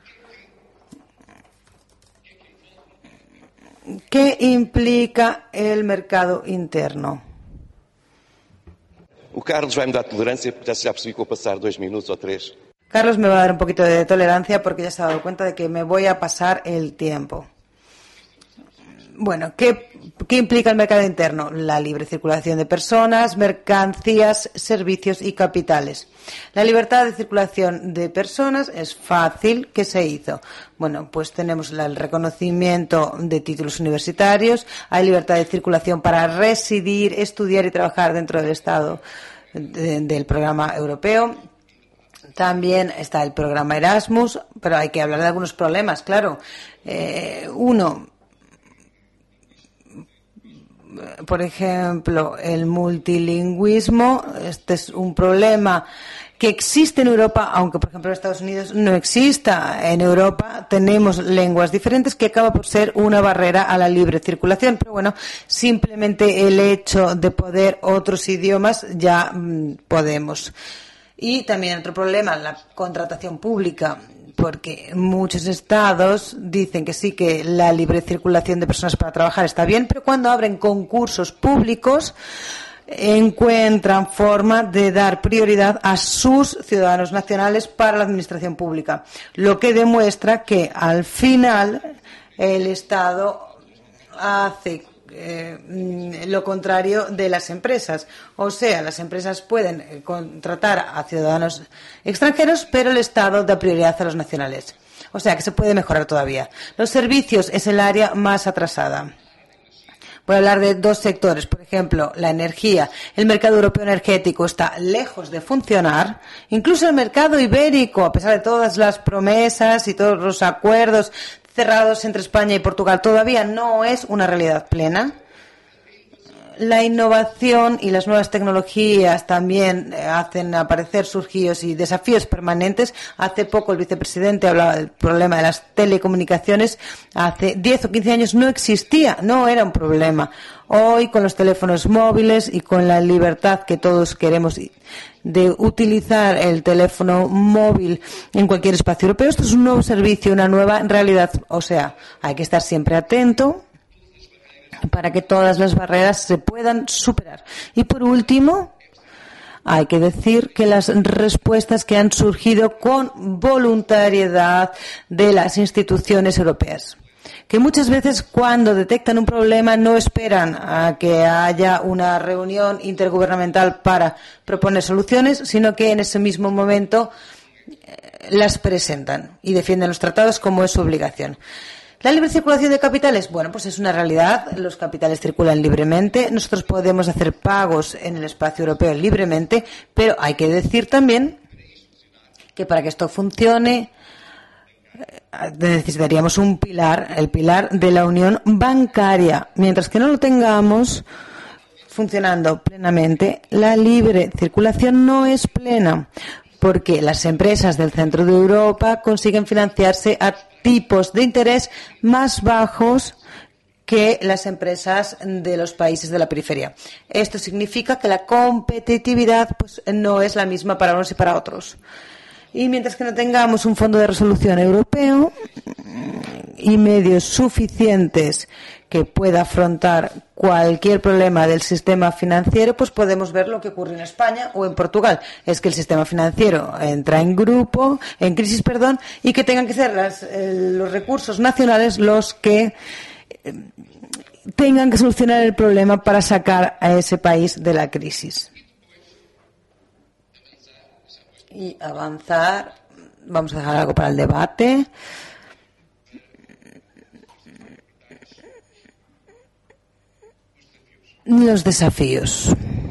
¿Qué implica el mercado interno? O Carlos vai me dar tolerância, porque já percebi que vou passar dois minutos ou três. Carlos me va a dar un poquito de tolerancia porque ya se ha dado cuenta de que me voy a pasar el tiempo. Bueno, ¿qué, qué implica el mercado interno? La libre circulación de personas, mercancías, servicios y capitales. La libertad de circulación de personas es fácil. ¿Qué se hizo? Bueno, pues tenemos el reconocimiento de títulos universitarios, hay libertad de circulación para residir, estudiar y trabajar dentro del Estado de, del programa europeo. También está el programa Erasmus, pero hay que hablar de algunos problemas, claro. Eh, uno, por ejemplo, el multilingüismo. Este es un problema que existe en Europa, aunque, por ejemplo, en Estados Unidos no exista. En Europa tenemos lenguas diferentes que acaba por ser una barrera a la libre circulación. Pero bueno, simplemente el hecho de poder otros idiomas ya mmm, podemos. Y también otro problema, la contratación pública. porque muchos estados dicen que sí, que la libre circulación de personas para trabajar está bien, pero cuando abren concursos públicos encuentran forma de dar prioridad a sus ciudadanos nacionales para la administración pública, lo que demuestra que al final el Estado hace eh, lo contrario de las empresas. O sea, las empresas pueden contratar a ciudadanos extranjeros, pero el Estado da prioridad a los nacionales. O sea, que se puede mejorar todavía. Los servicios es el área más atrasada. Voy a hablar de dos sectores. Por ejemplo, la energía. El mercado europeo energético está lejos de funcionar. Incluso el mercado ibérico, a pesar de todas las promesas y todos los acuerdos cerrados entre España y Portugal, todavía no es una realidad plena. La innovación y las nuevas tecnologías también hacen aparecer surgidos y desafíos permanentes. Hace poco el vicepresidente hablaba del problema de las telecomunicaciones. Hace diez o quince años no existía, no era un problema. Hoy, con los teléfonos móviles y con la libertad que todos queremos de utilizar el teléfono móvil en cualquier espacio europeo, esto es un nuevo servicio, una nueva realidad. O sea, hay que estar siempre atento para que todas las barreras se puedan superar. Y por último, hay que decir que las respuestas que han surgido con voluntariedad de las instituciones europeas, que muchas veces cuando detectan un problema no esperan a que haya una reunión intergubernamental para proponer soluciones, sino que en ese mismo momento las presentan y defienden los tratados como es su obligación. La libre circulación de capitales, bueno, pues es una realidad. Los capitales circulan libremente. Nosotros podemos hacer pagos en el espacio europeo libremente, pero hay que decir también que para que esto funcione necesitaríamos un pilar, el pilar de la unión bancaria. Mientras que no lo tengamos funcionando plenamente, la libre circulación no es plena, porque las empresas del centro de Europa consiguen financiarse a tipos de interés más bajos que las empresas de los países de la periferia. Esto significa que la competitividad pues, no es la misma para unos y para otros. Y mientras que no tengamos un fondo de resolución europeo y medios suficientes que pueda afrontar cualquier problema del sistema financiero, pues podemos ver lo que ocurre en España o en Portugal. Es que el sistema financiero entra en grupo, en crisis, perdón, y que tengan que ser las, eh, los recursos nacionales los que eh, tengan que solucionar el problema para sacar a ese país de la crisis. Y avanzar, vamos a dejar algo para el debate. Los desafíos.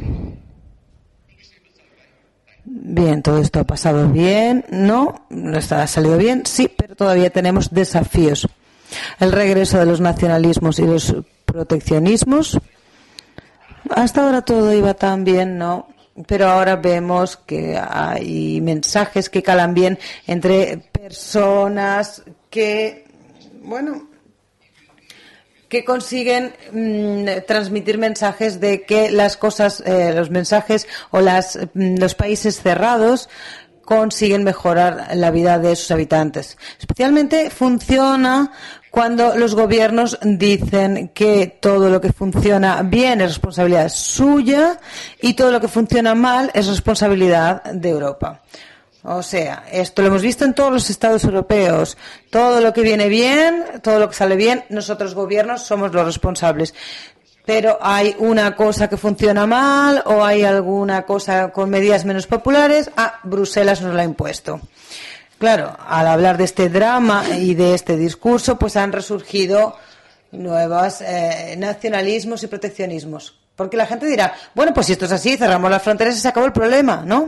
Bien, todo esto ha pasado bien, ¿no? ¿No está, ha salido bien? Sí, pero todavía tenemos desafíos. El regreso de los nacionalismos y los proteccionismos. Hasta ahora todo iba tan bien, ¿no? Pero ahora vemos que hay mensajes que calan bien entre personas que, bueno, que consiguen mmm, transmitir mensajes de que las cosas, eh, los mensajes o las, mmm, los países cerrados consiguen mejorar la vida de sus habitantes. Especialmente funciona cuando los gobiernos dicen que todo lo que funciona bien es responsabilidad suya y todo lo que funciona mal es responsabilidad de Europa. O sea, esto lo hemos visto en todos los estados europeos. Todo lo que viene bien, todo lo que sale bien, nosotros gobiernos somos los responsables. Pero hay una cosa que funciona mal o hay alguna cosa con medidas menos populares, ah, Bruselas nos la ha impuesto. Claro, al hablar de este drama y de este discurso, pues han resurgido nuevos eh, nacionalismos y proteccionismos. Porque la gente dirá, bueno, pues si esto es así, cerramos las fronteras y se acabó el problema, ¿no?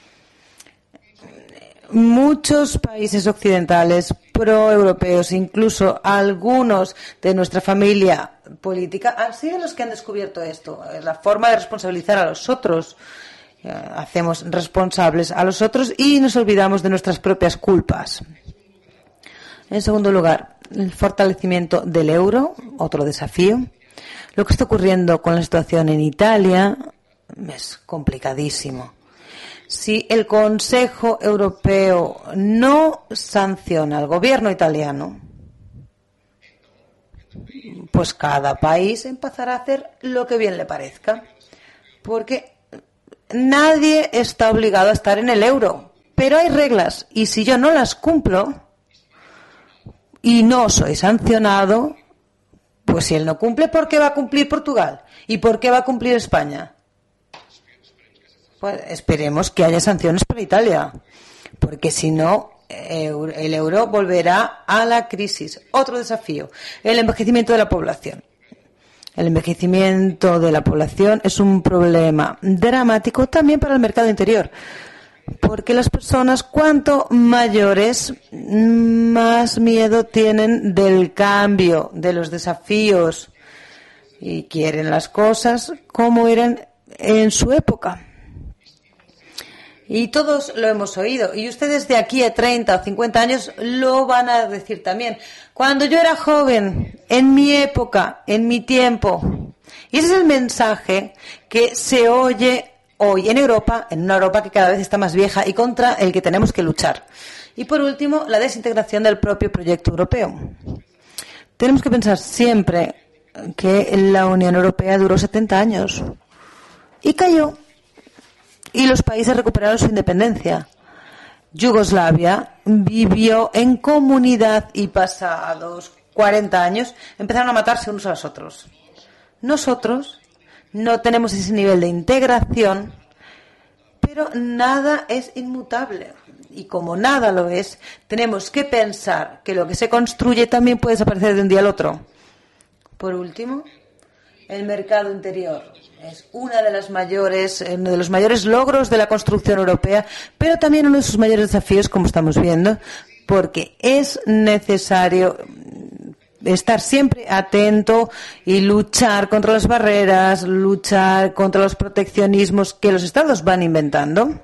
Muchos países occidentales proeuropeos, incluso algunos de nuestra familia política, han sido los que han descubierto esto. Es la forma de responsabilizar a los otros. Hacemos responsables a los otros y nos olvidamos de nuestras propias culpas. En segundo lugar, el fortalecimiento del euro, otro desafío. Lo que está ocurriendo con la situación en Italia es complicadísimo. Si el Consejo Europeo no sanciona al gobierno italiano, pues cada país empezará a hacer lo que bien le parezca, porque nadie está obligado a estar en el euro, pero hay reglas y si yo no las cumplo y no soy sancionado, pues si él no cumple, ¿por qué va a cumplir Portugal? ¿Y por qué va a cumplir España? Pues esperemos que haya sanciones para Italia, porque si no, el euro volverá a la crisis. Otro desafío, el envejecimiento de la población. El envejecimiento de la población es un problema dramático también para el mercado interior, porque las personas cuanto mayores, más miedo tienen del cambio, de los desafíos, y quieren las cosas como eran en su época. Y todos lo hemos oído, y ustedes de aquí a treinta o cincuenta años lo van a decir también. Cuando yo era joven, en mi época, en mi tiempo. Y ese es el mensaje que se oye hoy en Europa, en una Europa que cada vez está más vieja y contra el que tenemos que luchar. Y por último, la desintegración del propio proyecto europeo. Tenemos que pensar siempre que la Unión Europea duró setenta años y cayó. Y los países recuperaron su independencia. Yugoslavia vivió en comunidad y pasados cuarenta años empezaron a matarse unos a los otros. Nosotros no tenemos ese nivel de integración, pero nada es inmutable. Y como nada lo es, tenemos que pensar que lo que se construye también puede desaparecer de un día al otro. Por último, el mercado interior es una de las mayores, uno de los mayores logros de la construcción europea, pero también uno de sus mayores desafíos, como estamos viendo, porque es necesario estar siempre atento y luchar contra las barreras, luchar contra los proteccionismos que los Estados van inventando.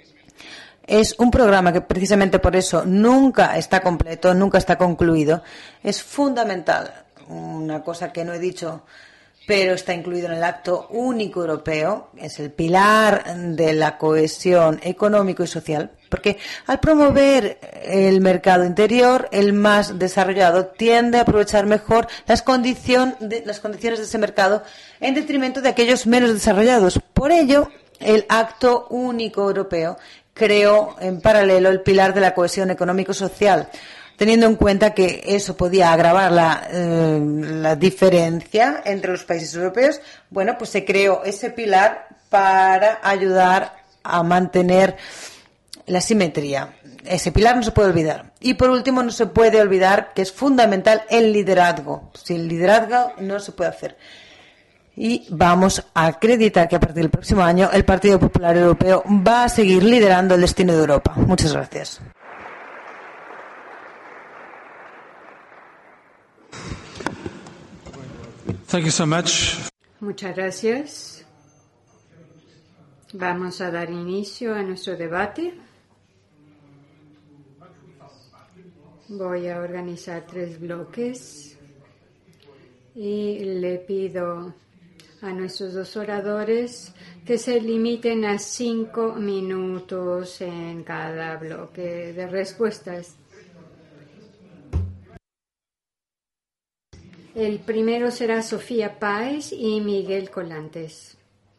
Es un programa que precisamente por eso nunca está completo, nunca está concluido. Es fundamental, una cosa que no he dicho, pero está incluido en el Acto Único Europeo, es el pilar de la cohesión económico y social, porque al promover el mercado interior, el más desarrollado tiende a aprovechar mejor las, condición de, las condiciones de ese mercado en detrimento de aquellos menos desarrollados. Por ello, el Acto Único Europeo creó en paralelo el pilar de la cohesión económico-social, teniendo en cuenta que eso podía agravar la, eh, la diferencia entre los países europeos. Bueno, pues se creó ese pilar para ayudar a mantener la simetría. Ese pilar no se puede olvidar. Y por último, no se puede olvidar que es fundamental el liderazgo. Sin liderazgo no se puede hacer. Y vamos a acreditar que a partir del próximo año el Partido Popular Europeo va a seguir liderando el destino de Europa. Muchas gracias. Thank you so much. Muchas gracias. Vamos a dar inicio a nuestro debate. Voy a organizar tres bloques y le pido a nuestros dos oradores que se limiten a cinco minutos en cada bloque de respuestas. El primero será Sofía Páez y Miguel Colantes.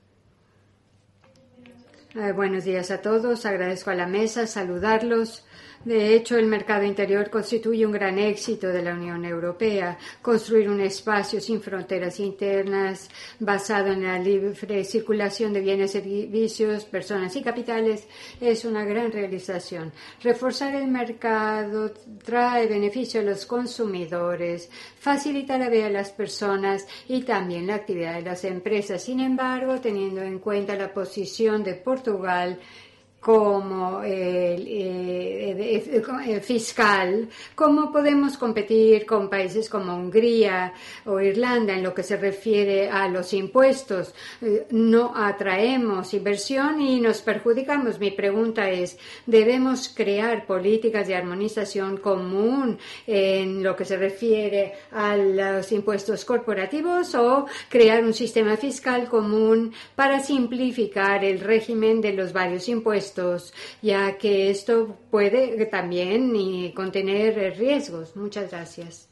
Eh, buenos días a todos. Agradezco a la mesa saludarlos. De hecho, el mercado interior constituye un gran éxito de la Unión Europea. Construir un espacio sin fronteras internas, basado en la libre circulación de bienes, servicios, personas y capitales, es una gran realización. Reforzar el mercado trae beneficio a los consumidores, facilita la vida de las personas y también la actividad de las empresas. Sin embargo, teniendo en cuenta la posición de Portugal como el, el, el fiscal, ¿cómo podemos competir con países como Hungría o Irlanda en lo que se refiere a los impuestos? No atraemos inversión y nos perjudicamos. Mi pregunta es, ¿debemos crear políticas de armonización común en lo que se refiere a los impuestos corporativos o crear un sistema fiscal común para simplificar el régimen de los varios impuestos impuestos, ya que esto puede también eh, contener riesgos. Muchas gracias.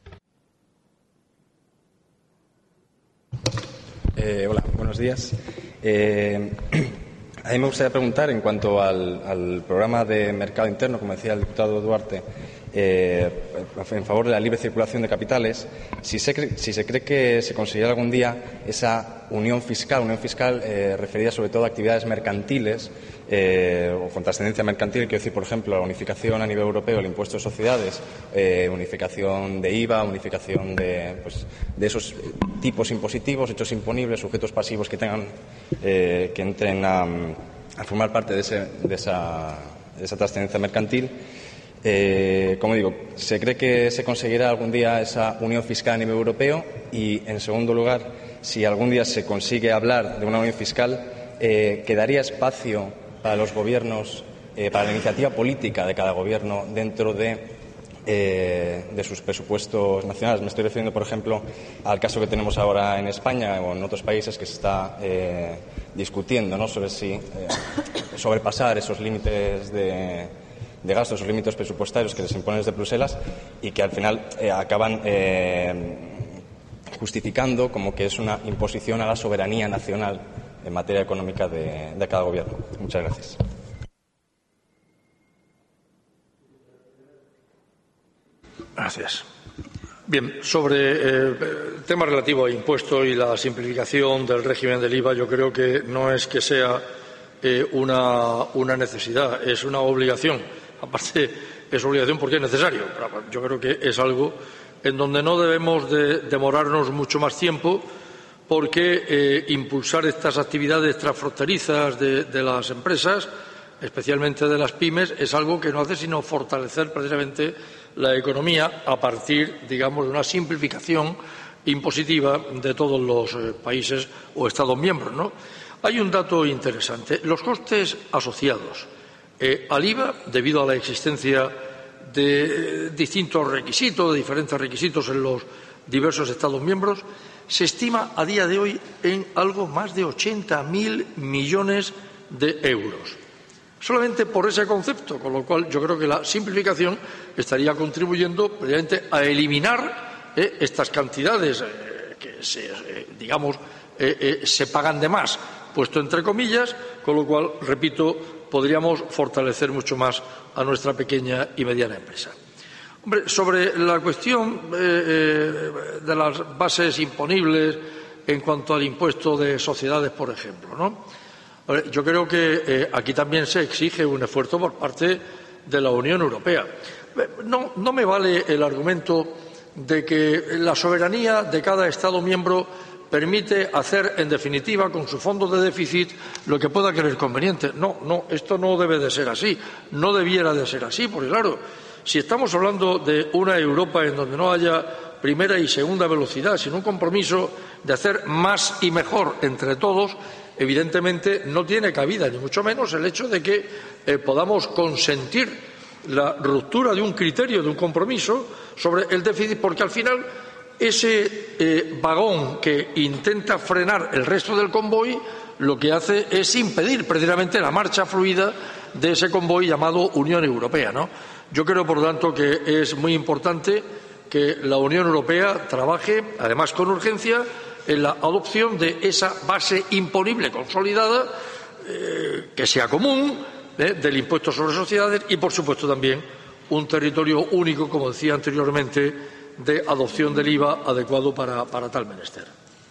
Eh, hola, buenos días. Eh, a mí me gustaría preguntar en cuanto al, al programa de mercado interno, como decía el diputado Duarte, eh, en favor de la libre circulación de capitales, si se cree, si se cree que se conseguirá algún día esa unión fiscal, unión fiscal eh, referida sobre todo a actividades mercantiles eh, o con trascendencia mercantil, quiero decir, por ejemplo, la unificación a nivel europeo del impuesto de sociedades, eh, unificación de I V A, unificación de, pues, de esos tipos impositivos, hechos imponibles, sujetos pasivos que tengan, eh, que entren a, a formar parte de, ese, de, esa, de esa trascendencia mercantil. Eh, como digo, ¿se cree que se conseguirá algún día esa unión fiscal a nivel europeo? Y, en segundo lugar, si algún día se consigue hablar de una unión fiscal, eh, ¿quedaría espacio para los gobiernos, eh, para la iniciativa política de cada gobierno dentro de, eh, de sus presupuestos nacionales? Me estoy refiriendo, por ejemplo, al caso que tenemos ahora en España o en otros países que se está eh, discutiendo, ¿no?, sobre si eh, sobrepasar esos límites de de gastos, esos límites presupuestarios que les imponen desde Bruselas y que al final eh, acaban eh, justificando como que es una imposición a la soberanía nacional en materia económica de, de cada gobierno. Muchas gracias. Gracias. Bien, sobre eh, el tema relativo a impuestos y la simplificación del régimen del I V A, yo creo que no es que sea eh, una, una necesidad, es una obligación. Aparte, es obligación porque es necesario. Yo creo que es algo en donde no debemos de demorarnos mucho más tiempo, porque eh, impulsar estas actividades transfronterizas de, de las empresas, especialmente de las pymes, es algo que no hace sino fortalecer precisamente la economía a partir, digamos, de una simplificación impositiva de todos los eh, países o Estados miembros, ¿no? Hay un dato interesante. Los costes asociados Eh, al I V A, debido a la existencia de eh, distintos requisitos, de diferentes requisitos en los diversos Estados miembros, se estima a día de hoy en algo más de ochenta mil millones de euros. Solamente por ese concepto, con lo cual yo creo que la simplificación estaría contribuyendo precisamente a eliminar eh, estas cantidades eh, que, se, eh, digamos, eh, eh, se pagan de más, puesto entre comillas, con lo cual, repito, podríamos fortalecer mucho más a nuestra pequeña y mediana empresa. Hombre, sobre la cuestión eh, eh, de las bases imponibles en cuanto al impuesto de sociedades, por ejemplo, ¿no? Yo creo que eh, aquí también se exige un esfuerzo por parte de la Unión Europea. No, no me vale el argumento de que la soberanía de cada Estado miembro permite hacer, en definitiva, con su fondo de déficit, lo que pueda creer conveniente. No, no, esto no debe de ser así, no debiera de ser así, porque claro, si estamos hablando de una Europa en donde no haya primera y segunda velocidad, sino un compromiso de hacer más y mejor entre todos, evidentemente no tiene cabida, ni mucho menos el hecho de que eh, podamos consentir la ruptura de un criterio, de un compromiso sobre el déficit, porque al final ese eh, vagón que intenta frenar el resto del convoy lo que hace es impedir precisamente la marcha fluida de ese convoy llamado Unión Europea, ¿no? Yo creo, por lo tanto, que es muy importante que la Unión Europea trabaje, además con urgencia, en la adopción de esa base imponible consolidada, eh, que sea común, eh, del impuesto sobre sociedades y, por supuesto, también un territorio único, como decía anteriormente, de adopción del I V A adecuado para, para tal menester.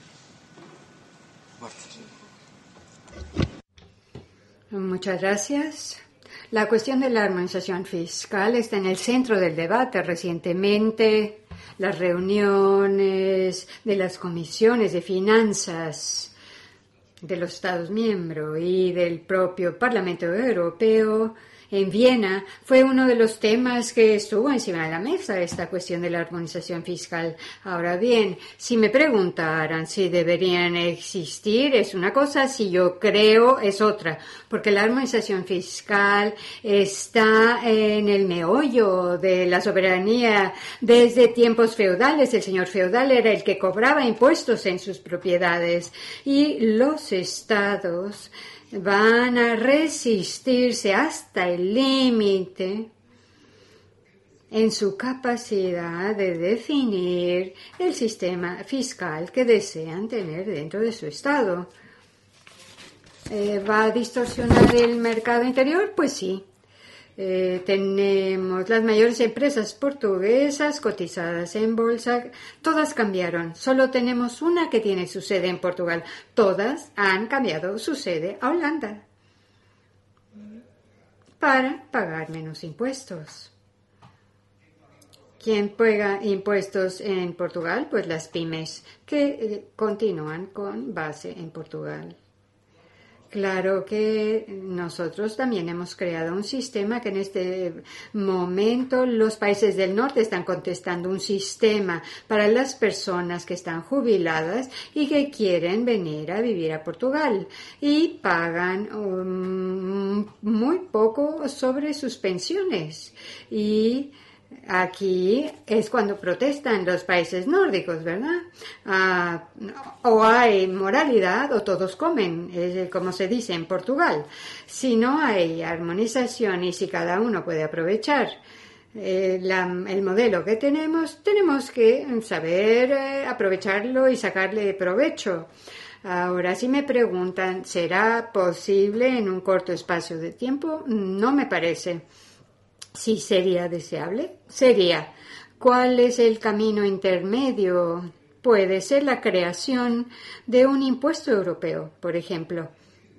Muchas gracias. La cuestión de la armonización fiscal está en el centro del debate. Recientemente, las reuniones de las comisiones de finanzas de los Estados miembros y del propio Parlamento Europeo en Viena fue uno de los temas que estuvo encima de la mesa, esta cuestión de la armonización fiscal. Ahora bien, si me preguntaran si deberían existir, es una cosa, si yo creo, es otra, porque la armonización fiscal está en el meollo de la soberanía desde tiempos feudales. El señor feudal era el que cobraba impuestos en sus propiedades y los estados van a resistirse hasta el límite en su capacidad de definir el sistema fiscal que desean tener dentro de su Estado. Eh, ¿Va a distorsionar el mercado interior? Pues sí. Eh, tenemos las mayores empresas portuguesas cotizadas en bolsa. Todas cambiaron. Solo tenemos una que tiene su sede en Portugal. Todas han cambiado su sede a Holanda para pagar menos impuestos. ¿Quién paga impuestos en Portugal? Pues las pymes, que eh, continúan con base en Portugal. Claro que nosotros también hemos creado un sistema que en este momento los países del norte están contestando un sistema para las personas que están jubiladas y que quieren venir a vivir a Portugal y pagan um, muy poco sobre sus pensiones. Y aquí es cuando protestan los países nórdicos, ¿verdad? Ah, o hay moralidad o todos comen, es como se dice en Portugal. Si no hay armonización y si cada uno puede aprovechar eh, la, el modelo que tenemos, tenemos que saber eh, aprovecharlo y sacarle provecho. Ahora, si me preguntan, ¿será posible en un corto espacio de tiempo? No me parece. Sí, sería deseable. Sería. ¿Cuál es el camino intermedio? Puede ser la creación de un impuesto europeo, por ejemplo,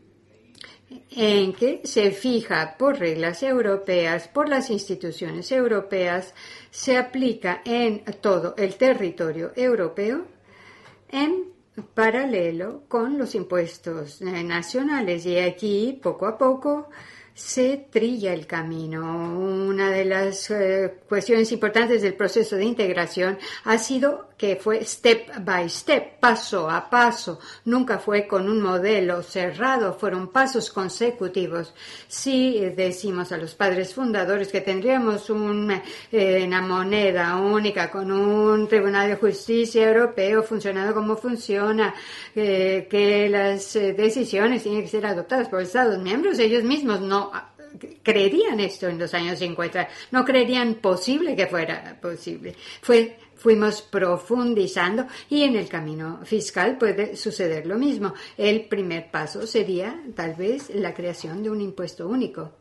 en que se fija por reglas europeas, por las instituciones europeas, se aplica en todo el territorio europeo en paralelo con los impuestos nacionales. Y aquí, poco a poco, se trilla el camino. Una de las eh, cuestiones importantes del proceso de integración ha sido que fue step by step, paso a paso. Nunca fue con un modelo cerrado, fueron pasos consecutivos. Si decimos a los padres fundadores que tendríamos un, eh, una moneda única con un Tribunal de Justicia Europeo funcionando como funciona, eh, que las eh, decisiones tienen que ser adoptadas por Estados miembros, ellos mismos no creerían esto en los años cincuenta, no creerían posible que fuera posible. Fue, fuimos profundizando y en el camino fiscal puede suceder lo mismo. El primer paso sería tal vez la creación de un impuesto único.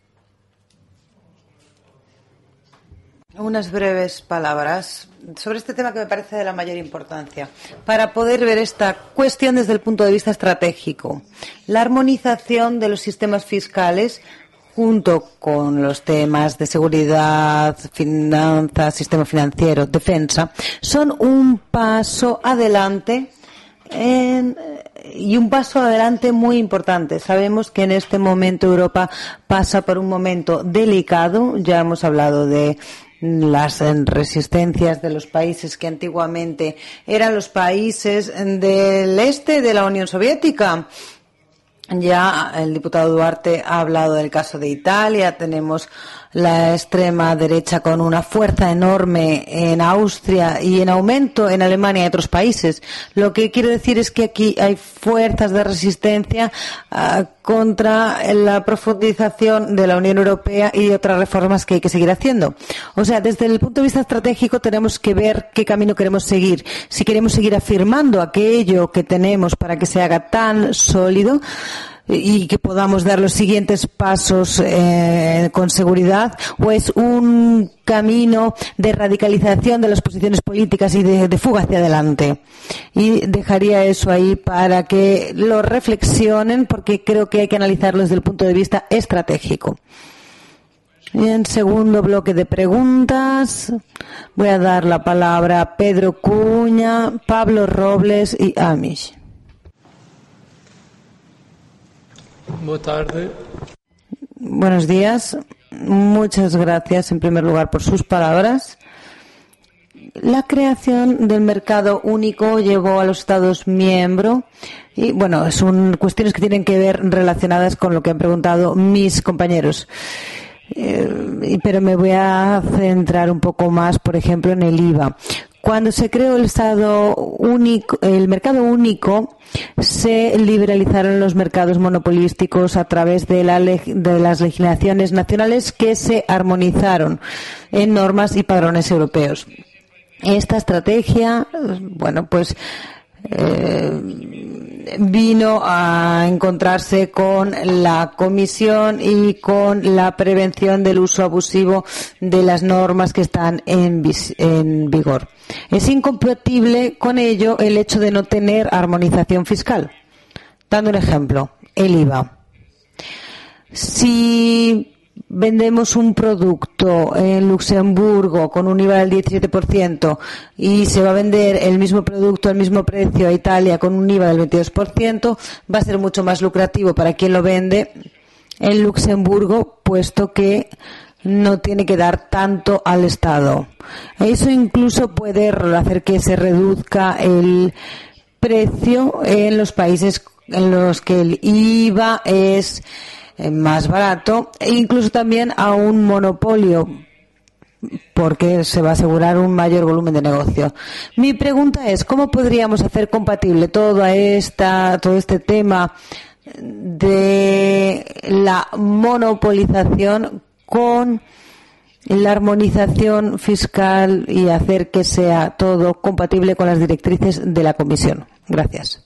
Unas breves palabras sobre este tema que me parece de la mayor importancia, para poder ver esta cuestión desde el punto de vista estratégico. La armonización de los sistemas fiscales junto con los temas de seguridad, finanzas, sistema financiero, defensa, son un paso adelante en, y un paso adelante muy importante. Sabemos que en este momento Europa pasa por un momento delicado. Ya hemos hablado de las resistencias de los países que antiguamente eran los países del este de la Unión Soviética. Ya el diputado Duarte ha hablado del caso de Italia. Tenemos la extrema derecha con una fuerza enorme en Austria y en aumento en Alemania y otros países. Lo que quiero decir es que aquí hay fuerzas de resistencia uh, contra la profundización de la Unión Europea y otras reformas que hay que seguir haciendo. O sea, desde el punto de vista estratégico tenemos que ver qué camino queremos seguir. Si queremos seguir afirmando aquello que tenemos para que se haga tan sólido y que podamos dar los siguientes pasos eh, con seguridad, o es un camino de radicalización de las posiciones políticas y de, de fuga hacia adelante. Y dejaría eso ahí para que lo reflexionen, porque creo que hay que analizarlo desde el punto de vista estratégico. Y en segundo bloque de preguntas voy a dar la palabra a Pedro Cuña, Pablo Robles y Amish. Buenas tardes. Buenos días. Muchas gracias, en primer lugar, por sus palabras. La creación del mercado único llevó a los Estados miembros y, bueno, son cuestiones que tienen que ver relacionadas con lo que han preguntado mis compañeros. Eh, pero me voy a centrar un poco más, por ejemplo, en el I V A. Cuando se creó el Estado único, el mercado único, se liberalizaron los mercados monopolísticos a través de, la leg- de las legislaciones nacionales que se armonizaron en normas y padrones europeos. Esta estrategia, bueno, pues eh, vino a encontrarse con la Comisión y con la prevención del uso abusivo de las normas que están en, vis- en vigor. Es incompatible con ello el hecho de no tener armonización fiscal. Dando un ejemplo, el I V A. Si vendemos un producto en Luxemburgo con un I V A del diecisiete por ciento y se va a vender el mismo producto al mismo precio a Italia con un I V A del veintidós por ciento, va a ser mucho más lucrativo para quien lo vende en Luxemburgo, puesto que no tiene que dar tanto al Estado. Eso incluso puede hacer que se reduzca el precio en los países en los que el I V A es más barato, e incluso también a un monopolio, porque se va a asegurar un mayor volumen de negocio. Mi pregunta es, ¿cómo podríamos hacer compatible toda esta, todo este tema de la monopolización con la armonización fiscal y hacer que sea todo compatible con las directrices de la Comisión? Gracias.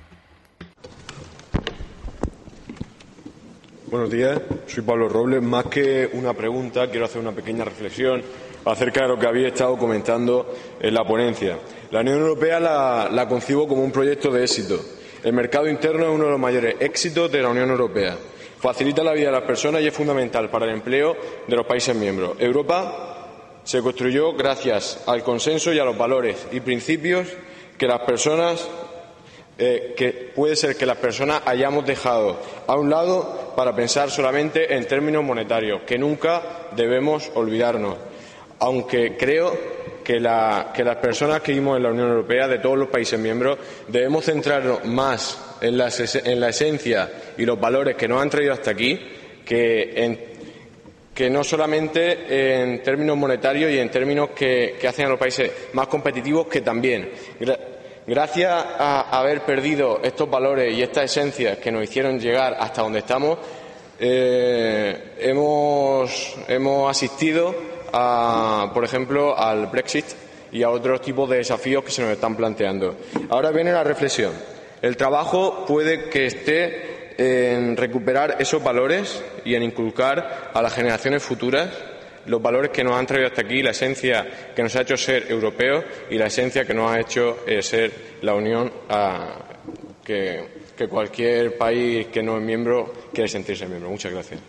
Buenos días, soy Pablo Robles. Más que una pregunta, quiero hacer una pequeña reflexión acerca de lo que había estado comentando en la ponencia. La Unión Europea la, la concibo como un proyecto de éxito. El mercado interno es uno de los mayores éxitos de la Unión Europea. Facilita la vida de las personas y es fundamental para el empleo de los países miembros. Europa se construyó gracias al consenso y a los valores y principios que las personas Eh, que puede ser que las personas hayamos dejado a un lado para pensar solamente en términos monetarios, que nunca debemos olvidarnos. Aunque creo que, la, que las personas que vivimos en la Unión Europea, de todos los países miembros, debemos centrarnos más en la, en la esencia y los valores que nos han traído hasta aquí, que, en, que no solamente en términos monetarios y en términos que, que hacen a los países más competitivos, que también. Gracias a haber perdido estos valores y estas esencias que nos hicieron llegar hasta donde estamos, eh, hemos, hemos asistido, a, por ejemplo, al Brexit y a otros tipos de desafíos que se nos están planteando. Ahora viene la reflexión. El trabajo puede que esté en recuperar esos valores y en inculcar a las generaciones futuras los valores que nos han traído hasta aquí, la esencia que nos ha hecho ser europeos y la esencia que nos ha hecho eh, ser la Unión, a, que, que cualquier país que no es miembro quiere sentirse miembro. Muchas gracias.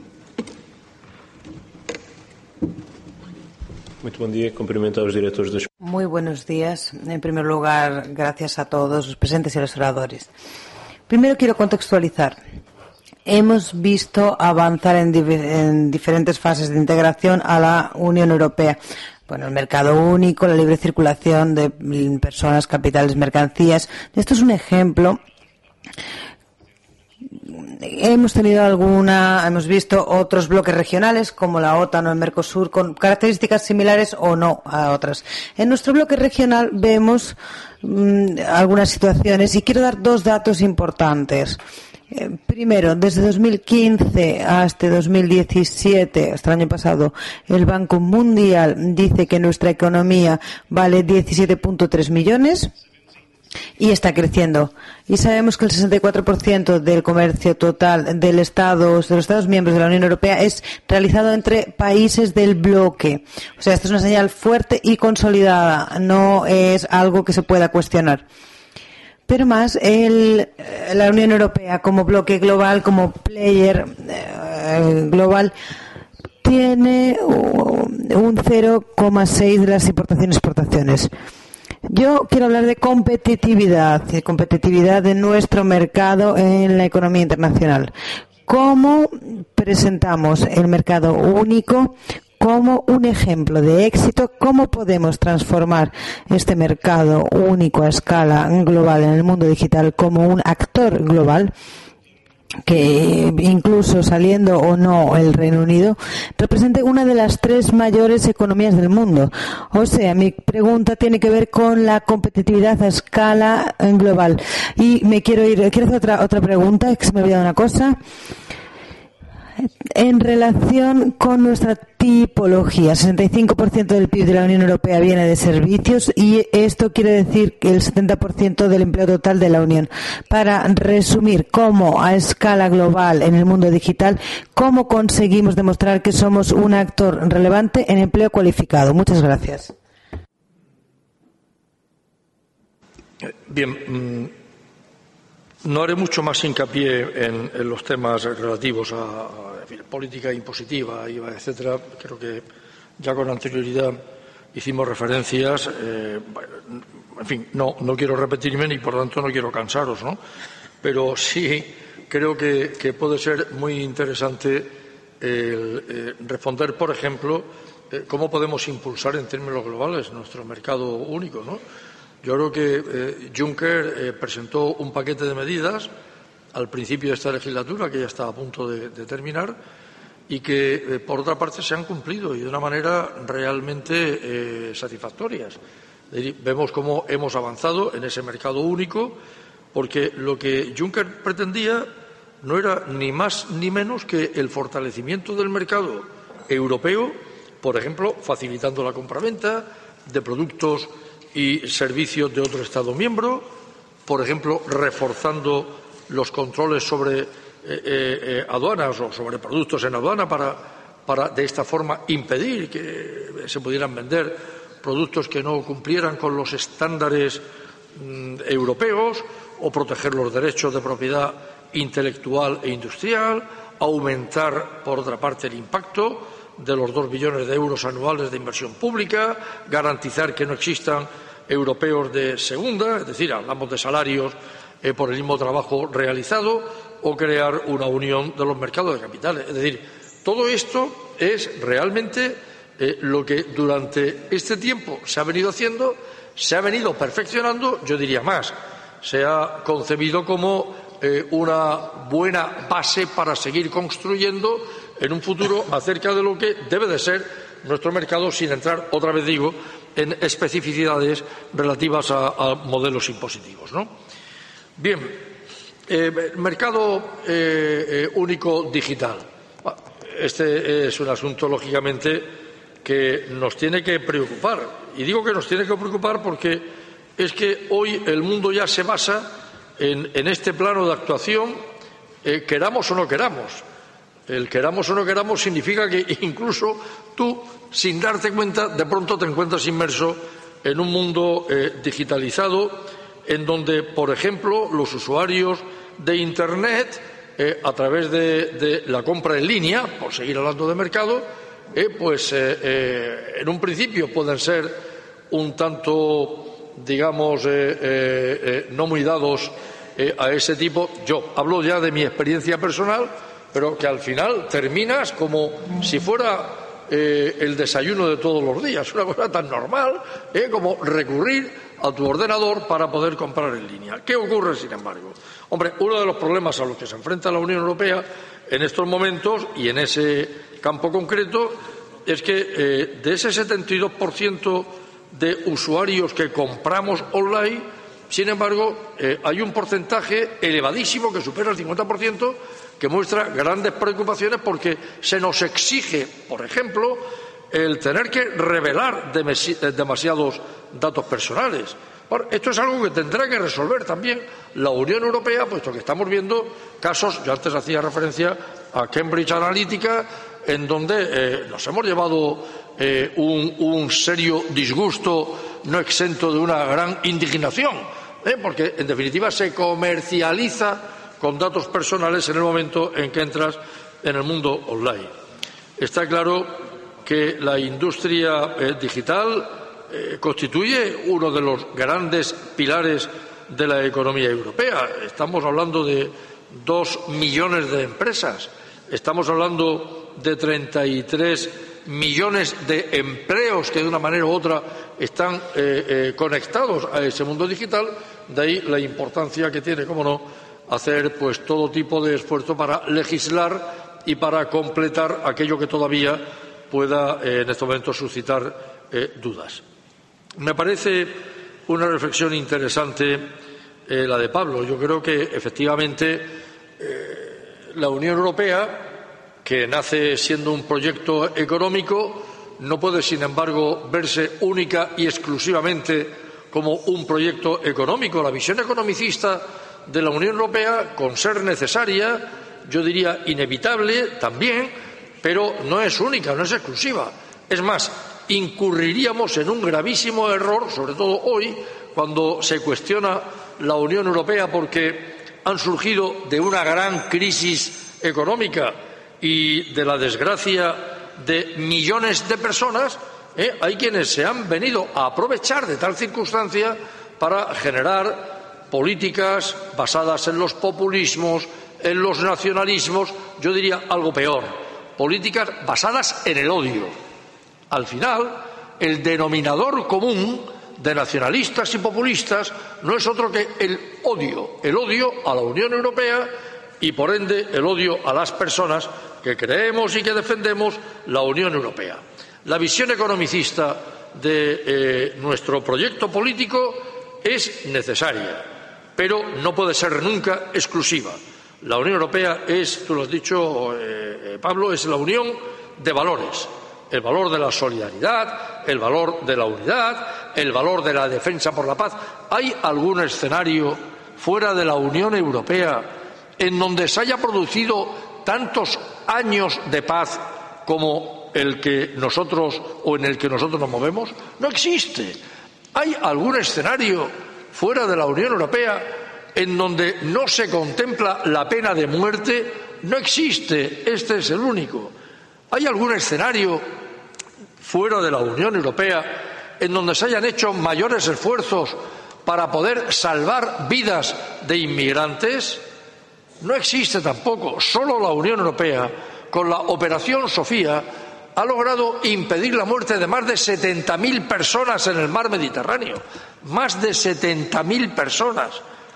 Muito bom dia, cumprimento aos diretores da... Muy buenos días. En primer lugar, gracias a todos los presentes y a los oradores. Primero quiero contextualizar. Hemos visto avanzar en, en diferentes fases de integración a la Unión Europea. Bueno, el mercado único, la libre circulación de personas, capitales, mercancías. Esto es un ejemplo. Hemos tenido alguna, hemos visto otros bloques regionales como la OTAN o el Mercosur con características similares o no a otras. En nuestro bloque regional vemos mmm, algunas situaciones y quiero dar dos datos importantes. Eh, primero, desde dos mil quince hasta dos mil diecisiete, hasta el año pasado, el Banco Mundial dice que nuestra economía vale diecisiete punto tres millones y está creciendo. Y sabemos que el sesenta y cuatro por ciento del comercio total del Estado, de los Estados miembros de la Unión Europea es realizado entre países del bloque. O sea, esto es una señal fuerte y consolidada, no es algo que se pueda cuestionar. Pero más, el, la Unión Europea como bloque global, como player eh, global, tiene un cero coma seis de las importaciones-exportaciones. Yo quiero hablar de competitividad, de competitividad de nuestro mercado en la economía internacional. ¿Cómo presentamos el mercado único como un ejemplo de éxito? ¿Cómo podemos transformar este mercado único a escala global en el mundo digital como un actor global? que incluso saliendo o no el Reino Unido, represente una de las tres mayores economías del mundo. O sea, mi pregunta tiene que ver con la competitividad a escala global. Y me quiero ir, quiero hacer otra, otra pregunta, que se me ha olvidado una cosa. En relación con nuestra tipología, sesenta y cinco por ciento del P I B de la Unión Europea viene de servicios y esto quiere decir que el setenta por ciento del empleo total de la Unión. Para resumir, ¿cómo a escala global en el mundo digital, cómo conseguimos demostrar que somos un actor relevante en empleo cualificado? Muchas gracias. Bien. No haré mucho más hincapié en, en los temas relativos a, a en fin, política impositiva, I V A, etcétera. Creo que ya con anterioridad hicimos referencias. Eh, en fin, no, no quiero repetirme ni por tanto no quiero cansaros, ¿no? Pero sí creo que, que puede ser muy interesante el, eh, responder, por ejemplo, eh, cómo podemos impulsar en términos globales nuestro mercado único, ¿no? Yo creo que eh, Juncker eh, presentó un paquete de medidas al principio de esta legislatura, que ya está a punto de, de terminar, y que, eh, por otra parte, se han cumplido y de una manera realmente eh, satisfactoria. Vemos cómo hemos avanzado en ese mercado único, porque lo que Juncker pretendía no era ni más ni menos que el fortalecimiento del mercado europeo, por ejemplo, facilitando la compraventa de productos y servicios de otro Estado miembro, por ejemplo, reforzando los controles sobre eh, eh, aduanas o sobre productos en aduana para, para, de esta forma, impedir que se pudieran vender productos que no cumplieran con los estándares mm, europeos, o proteger los derechos de propiedad intelectual e industrial, aumentar, por otra parte, el impacto de los dos billones de euros anuales de inversión pública, garantizar que no existan europeos de segunda, es decir, hablamos de salarios eh, por el mismo trabajo realizado, o crear una unión de los mercados de capitales. Es decir, todo esto es realmente eh, lo que durante este tiempo se ha venido haciendo, se ha venido perfeccionando, yo diría más, se ha concebido como eh, una buena base para seguir construyendo en un futuro acerca de lo que debe de ser nuestro mercado, sin entrar, otra vez digo, en especificidades relativas a, a modelos impositivos, ¿no? Bien, eh, mercado eh, eh, único digital. Este es un asunto, lógicamente, que nos tiene que preocupar. Y digo que nos tiene que preocupar porque es que hoy el mundo ya se basa en, en este plano de actuación, eh, queramos o no queramos. El queramos o no queramos significa que incluso tú, sin darte cuenta, de pronto te encuentras inmerso en un mundo eh, digitalizado, en donde, por ejemplo, los usuarios de Internet, eh, a través de, de la compra en línea, por seguir hablando de mercado, eh, pues eh, eh, en un principio pueden ser un tanto, digamos, eh, eh, eh, no muy dados eh, a ese tipo. Yo hablo ya de mi experiencia personal, pero que al final terminas como si fuera eh, el desayuno de todos los días, una cosa tan normal eh, como recurrir a tu ordenador para poder comprar en línea. ¿Qué ocurre, sin embargo? Hombre, uno de los problemas a los que se enfrenta la Unión Europea en estos momentos y en ese campo concreto es que eh, de ese setenta y dos por ciento de usuarios que compramos online, sin embargo, eh, hay un porcentaje elevadísimo que supera el cincuenta por ciento que muestra grandes preocupaciones porque se nos exige, por ejemplo, el tener que revelar demasiados datos personales. Bueno, esto es algo que tendrá que resolver también la Unión Europea, puesto que estamos viendo casos, yo antes hacía referencia a Cambridge Analytica, en donde eh, nos hemos llevado eh, un, un serio disgusto no exento de una gran indignación, eh, porque en definitiva se comercializa con datos personales en el momento en que entras en el mundo online. Está claro que la industria eh, digital eh, constituye uno de los grandes pilares de la economía europea. Estamos hablando de dos millones de empresas, estamos hablando de treinta y tres millones de empleos que de una manera u otra están eh, eh, conectados a ese mundo digital, de ahí la importancia que tiene, cómo no, hacer pues todo tipo de esfuerzo para legislar y para completar aquello que todavía pueda eh, en este momento suscitar eh, dudas. Me parece una reflexión interesante eh, la de Pablo. Yo creo que efectivamente eh, la Unión Europea, que nace siendo un proyecto económico, no puede, sin embargo, verse única y exclusivamente como un proyecto económico. La visión economicista de la Unión Europea, con ser necesaria, yo diría inevitable también, pero no es única, no es exclusiva. Es más, incurriríamos en un gravísimo error, sobre todo hoy, cuando se cuestiona la Unión Europea porque han surgido de una gran crisis económica y de la desgracia de millones de personas. ¿eh? Hay quienes se han venido a aprovechar de tal circunstancia para generar políticas basadas en los populismos, en los nacionalismos, yo diría algo peor, políticas basadas en el odio. Al final, el denominador común de nacionalistas y populistas no es otro que el odio, el odio a la Unión Europea y, por ende, el odio a las personas que creemos y que defendemos la Unión Europea. La visión economicista de eh, nuestro proyecto político es necesaria, pero no puede ser nunca exclusiva. La Unión Europea es, tú lo has dicho, eh, Pablo, es la unión de valores. El valor de la solidaridad, el valor de la unidad, el valor de la defensa por la paz. ¿Hay algún escenario fuera de la Unión Europea en donde se haya producido tantos años de paz como el que nosotros o en el que nosotros nos movemos? No existe. ¿Hay algún escenario fuera de la Unión Europea en donde no se contempla la pena de muerte? No existe. Este es el único. ¿Hay algún escenario fuera de la Unión Europea en donde se hayan hecho mayores esfuerzos para poder salvar vidas de inmigrantes? No existe tampoco. Solo la Unión Europea, con la Operación Sofía, ha logrado impedir la muerte de más de setenta mil personas en el mar Mediterráneo. Más de setenta mil personas.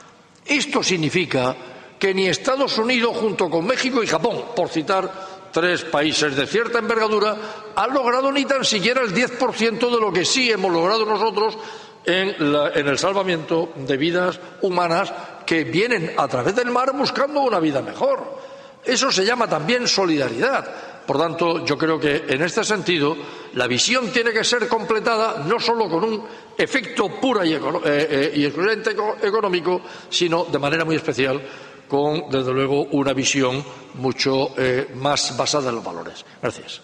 Esto significa que ni Estados Unidos, junto con México y Japón, por citar tres países de cierta envergadura, han logrado ni tan siquiera el diez por ciento de lo que sí hemos logrado nosotros en, la, en el salvamiento de vidas humanas que vienen a través del mar buscando una vida mejor. Eso se llama también solidaridad. Por tanto, yo creo que en este sentido la visión tiene que ser completada no solo con un efecto pura y, econo- eh, eh, y exclusivamente económico, sino de manera muy especial con, desde luego, una visión mucho eh, más basada en los valores. Gracias.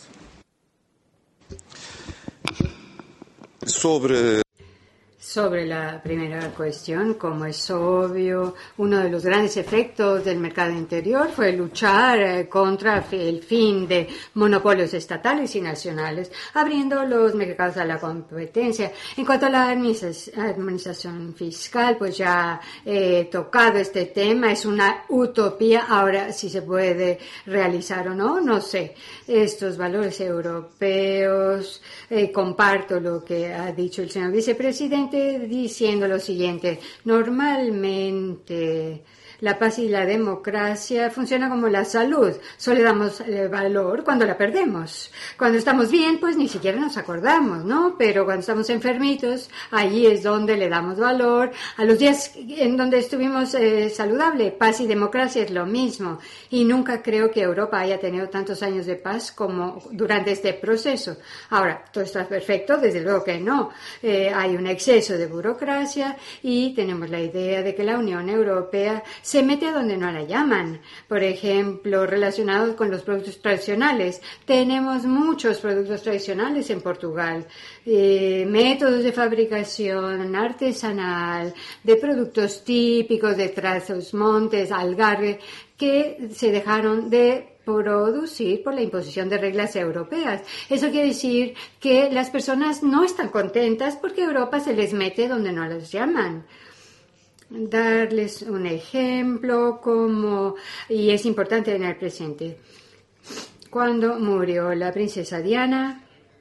Sobre... Sobre la primera cuestión, como es obvio, uno de los grandes efectos del mercado interior fue luchar eh, contra el fin de monopolios estatales y nacionales, abriendo los mercados a la competencia. En cuanto a la administración fiscal, pues ya he tocado este tema, es una utopía. Ahora, si se puede realizar o no, no sé. Estos valores europeos, eh, comparto lo que ha dicho el señor vicepresidente, diciendo lo siguiente: normalmente la paz y la democracia funcionan como la salud, solo le damos eh, valor cuando la perdemos. Cuando estamos bien, pues ni siquiera nos acordamos, ¿no? Pero cuando estamos enfermitos, allí es donde le damos valor. A los días en donde estuvimos eh, saludable, paz y democracia es lo mismo. Y nunca creo que Europa haya tenido tantos años de paz como durante este proceso. Ahora, ¿todo está perfecto? Desde luego que no. Eh, hay un exceso de burocracia y tenemos la idea de que la Unión Europea se mete a donde no la llaman. Por ejemplo, relacionados con los productos tradicionales. Tenemos muchos productos tradicionales en Portugal. Eh, métodos de fabricación artesanal, de productos típicos de Trás Montes, Algarve, que se dejaron de producir por la imposición de reglas europeas. Eso quiere decir que las personas no están contentas porque Europa se les mete donde no las llaman. Darles un ejemplo como, y es importante tener presente, cuando murió la princesa Diana,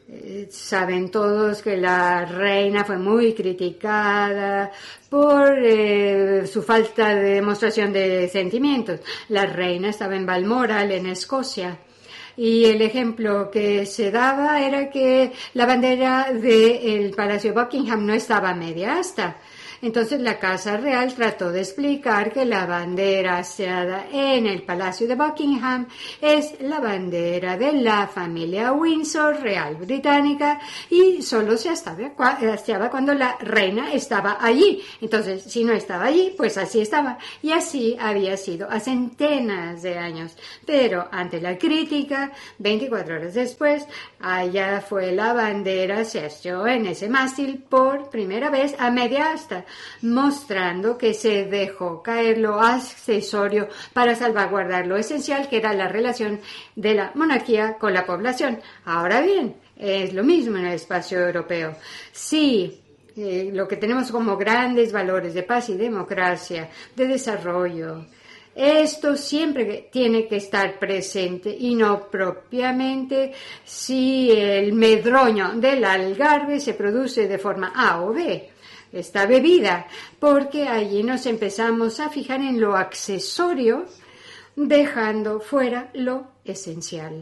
Eh, saben todos que la reina fue muy criticada por eh, su falta de demostración de sentimientos. La reina estaba en Balmoral, en Escocia. Y el ejemplo que se daba era que la bandera del Palacio de Buckingham no estaba a media asta. Entonces la Casa Real trató de explicar que la bandera hasteada en el Palacio de Buckingham es la bandera de la familia Windsor Real Británica y solo se hasteaba cuando la reina estaba allí. Entonces, si no estaba allí, pues así estaba. Y así había sido a centenas de años. Pero ante la crítica, veinticuatro horas después, allá fue la bandera, se hasteó en ese mástil por primera vez a media asta, mostrando que se dejó caer lo accesorio para salvaguardar lo esencial, que era la relación de la monarquía con la población. Ahora bien, es lo mismo en el espacio europeo. Sí, eh, lo que tenemos como grandes valores de paz y democracia, de desarrollo, esto siempre tiene que estar presente y no propiamente si el medroño del Algarve se produce de forma A o B. Esta bebida, porque allí nos empezamos a fijar en lo accesorio, dejando fuera lo esencial.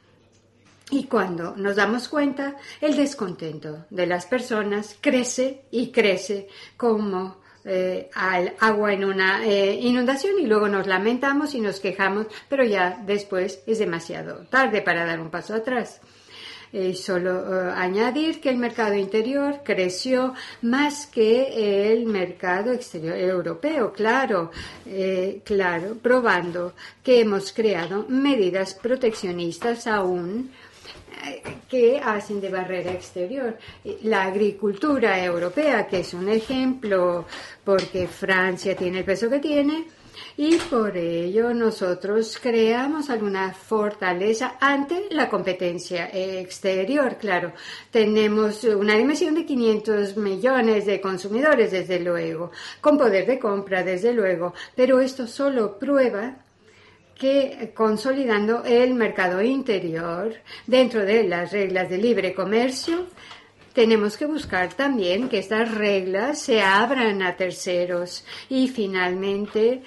Y cuando nos damos cuenta, el descontento de las personas crece y crece como eh, al agua en una eh, inundación, y luego nos lamentamos y nos quejamos, pero ya después es demasiado tarde para dar un paso atrás. Eh, solo uh, añadir que el mercado interior creció más que el mercado exterior europeo, claro, eh, claro, probando que hemos creado medidas proteccionistas aún eh, que hacen de barrera exterior. La agricultura europea, que es un ejemplo, porque Francia tiene el peso que tiene, y por ello nosotros creamos alguna fortaleza ante la competencia exterior. Claro, tenemos una dimensión de quinientos millones de consumidores, desde luego, con poder de compra, desde luego, pero esto solo prueba que consolidando el mercado interior dentro de las reglas de libre comercio, tenemos que buscar también que estas reglas se abran a terceros. Y finalmente,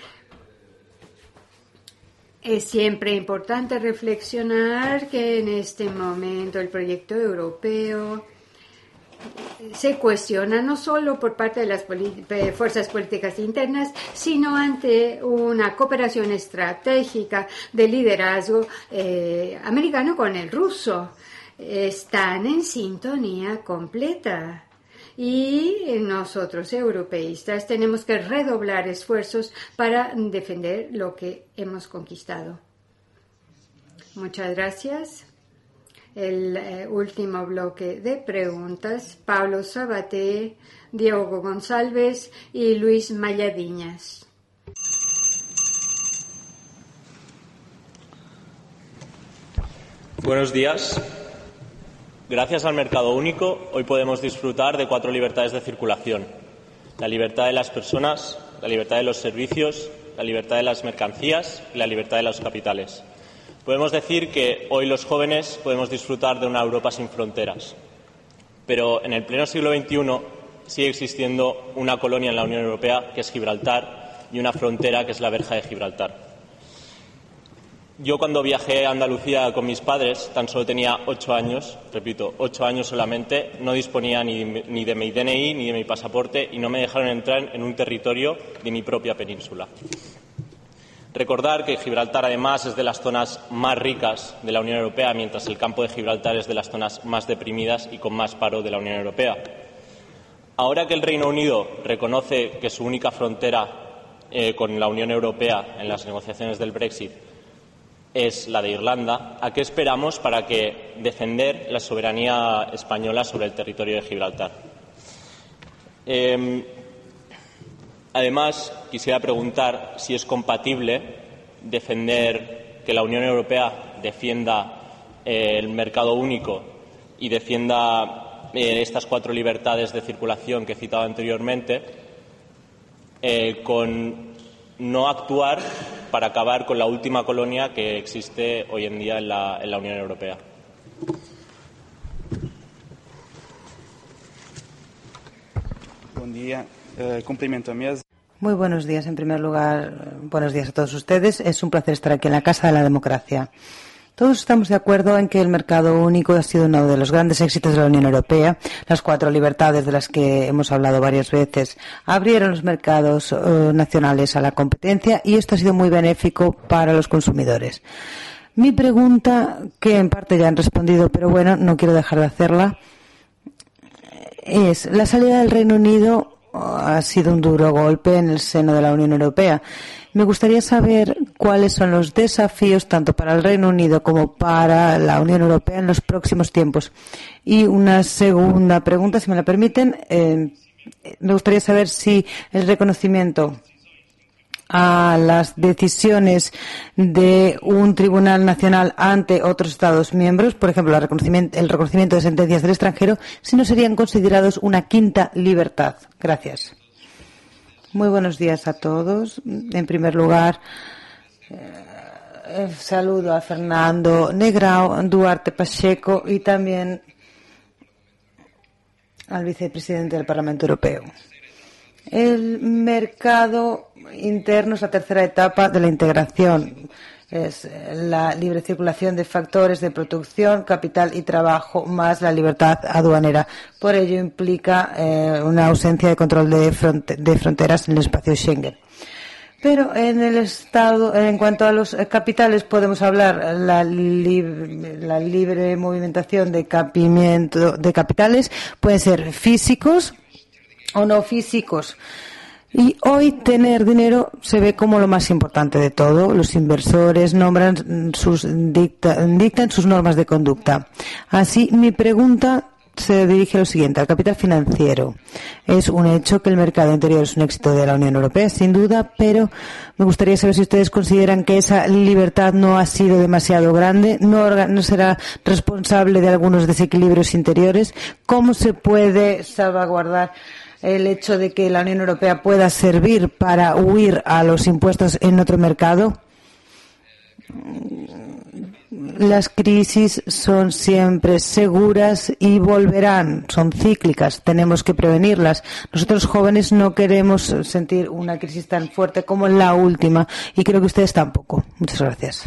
es siempre importante reflexionar que en este momento el proyecto europeo se cuestiona no solo por parte de las fuerzas políticas internas, sino ante una cooperación estratégica de liderazgo eh, americano con el ruso. Están en sintonía completa. Y nosotros, europeístas, tenemos que redoblar esfuerzos para defender lo que hemos conquistado. Muchas gracias. El eh, último bloque de preguntas, Pablo Sabaté, Diogo González y Luis Mayadiñas. Buenos días. Gracias al mercado único, hoy podemos disfrutar de cuatro libertades de circulación: la libertad de las personas, la libertad de los servicios, la libertad de las mercancías y la libertad de los capitales. Podemos decir que hoy los jóvenes podemos disfrutar de una Europa sin fronteras. Pero en el pleno siglo veintiuno sigue existiendo una colonia en la Unión Europea, que es Gibraltar, y una frontera, que es la verja de Gibraltar. Yo, cuando viajé a Andalucía con mis padres, tan solo tenía ocho años, repito, ocho años solamente, no disponía ni, ni de mi D N I ni de mi pasaporte y no me dejaron entrar en un territorio de mi propia península. Recordar que Gibraltar, además, es de las zonas más ricas de la Unión Europea, mientras el campo de Gibraltar es de las zonas más deprimidas y con más paro de la Unión Europea. Ahora que el Reino Unido reconoce que su única frontera eh, con la Unión Europea en las negociaciones del Brexit es la de Irlanda, ¿a qué esperamos para que defender la soberanía española sobre el territorio de Gibraltar? Eh, además, quisiera preguntar si es compatible defender que la Unión Europea defienda eh, el mercado único y defienda eh, estas cuatro libertades de circulación que he citado anteriormente, eh, con no actuar para acabar con la última colonia que existe hoy en día en la, en la Unión Europea. Buen día. Eh, cumplimento a mesa. Muy buenos días. En primer lugar, buenos días a todos ustedes. Es un placer estar aquí en la Casa de la Democracia. Todos estamos de acuerdo en que el mercado único ha sido uno de los grandes éxitos de la Unión Europea. Las cuatro libertades de las que hemos hablado varias veces abrieron los mercados uh, nacionales a la competencia y esto ha sido muy benéfico para los consumidores. Mi pregunta, que en parte ya han respondido, pero bueno, no quiero dejar de hacerla, es: la salida del Reino Unido ha sido un duro golpe en el seno de la Unión Europea. Me gustaría saber cuáles son los desafíos tanto para el Reino Unido como para la Unión Europea en los próximos tiempos. Y una segunda pregunta, si me la permiten, eh, me gustaría saber si el reconocimiento a las decisiones de un tribunal nacional ante otros Estados miembros, por ejemplo, el reconocimiento, el reconocimiento de sentencias del extranjero, si no serían considerados una quinta libertad. Gracias. Muy buenos días a todos. En primer lugar, eh, saludo a Fernando Negrão, Duarte Pacheco y también al vicepresidente del Parlamento Europeo. El mercado interno es la tercera etapa de la integración. Es la libre circulación de factores de producción, capital y trabajo, más la libertad aduanera. Por ello implica eh, una ausencia de control de, fronte de fronteras en el espacio Schengen. Pero en el estado, en cuanto a los capitales, podemos hablar la, li la libre movimentación de, de capitales, pueden ser físicos o no físicos. Y hoy tener dinero se ve como lo más importante de todo. Los inversores nombran sus dicta, dictan sus normas de conducta. Así, mi pregunta se dirige a lo siguiente: al capital financiero. Es un hecho que el mercado interior es un éxito de la Unión Europea, sin duda, pero me gustaría saber si ustedes consideran que esa libertad no ha sido demasiado grande, no, no será responsable de algunos desequilibrios interiores. ¿Cómo se puede salvaguardar el hecho de que la Unión Europea pueda servir para huir a los impuestos en otro mercado? Las crisis son siempre seguras y volverán, son cíclicas, tenemos que prevenirlas. Nosotros jóvenes no queremos sentir una crisis tan fuerte como la última y creo que ustedes tampoco. Muchas gracias.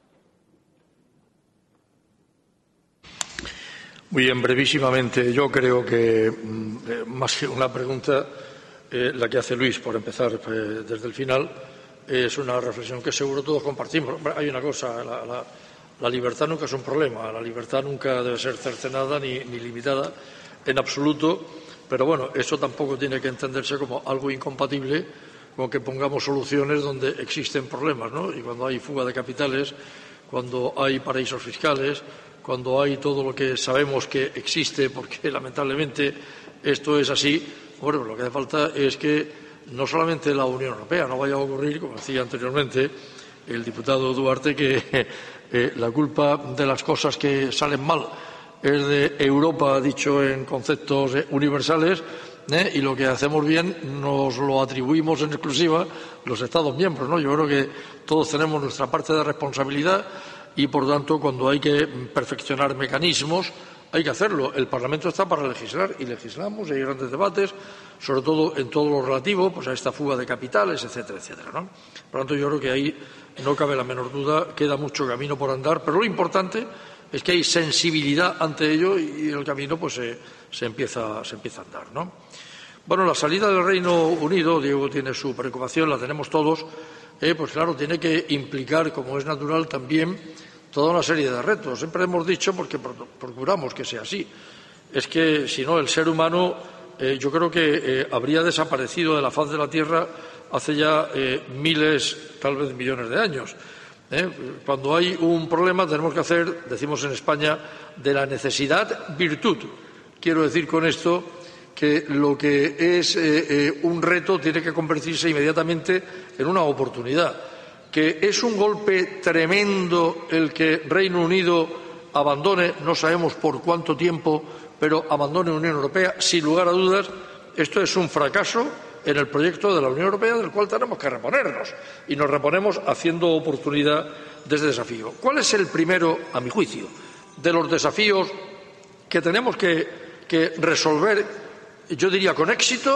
Muy bien, brevísimamente. Yo creo que, eh, más que una pregunta, eh, la que hace Luis, por empezar eh, desde el final, eh, es una reflexión que seguro todos compartimos. Hay una cosa, la, la, la libertad nunca es un problema, la libertad nunca debe ser cercenada ni, ni limitada en absoluto, pero bueno, eso tampoco tiene que entenderse como algo incompatible con que pongamos soluciones donde existen problemas, ¿no? Y cuando hay fuga de capitales, cuando hay paraísos fiscales, cuando hay todo lo que sabemos que existe, porque lamentablemente esto es así, bueno, lo que hace falta es que no solamente la Unión Europea, no vaya a ocurrir, como decía anteriormente el diputado Duarte, que eh, la culpa de las cosas que salen mal es de Europa, dicho en conceptos eh, universales, eh, y lo que hacemos bien nos lo atribuimos en exclusiva los Estados miembros, ¿no? Yo creo que todos tenemos nuestra parte de responsabilidad y, por tanto, cuando hay que perfeccionar mecanismos, hay que hacerlo. El Parlamento está para legislar y legislamos, y hay grandes debates, sobre todo en todo lo relativo pues, a esta fuga de capitales, etcétera, etcétera, ¿no? Por lo tanto, yo creo que ahí no cabe la menor duda, queda mucho camino por andar, pero lo importante es que hay sensibilidad ante ello y el camino pues se, se, empieza, se empieza a andar, ¿no? Bueno, la salida del Reino Unido, Diego tiene su preocupación, la tenemos todos, eh, pues claro, tiene que implicar, como es natural, también toda una serie de retos. Siempre hemos dicho, porque procuramos que sea así, es que si no el ser humano eh, yo creo que eh, habría desaparecido de la faz de la Tierra hace ya eh, miles, tal vez millones de años. ¿eh? Cuando hay un problema tenemos que hacer, decimos en España, de la necesidad virtud. Quiero decir con esto que lo que es eh, eh, un reto tiene que convertirse inmediatamente en una oportunidad. Que es un golpe tremendo el que Reino Unido abandone, no sabemos por cuánto tiempo, pero abandone la Unión Europea, sin lugar a dudas, esto es un fracaso en el proyecto de la Unión Europea del cual tenemos que reponernos. Y nos reponemos haciendo oportunidad de ese desafío. ¿Cuál es el primero, a mi juicio, de los desafíos que tenemos que, que resolver, yo diría con éxito,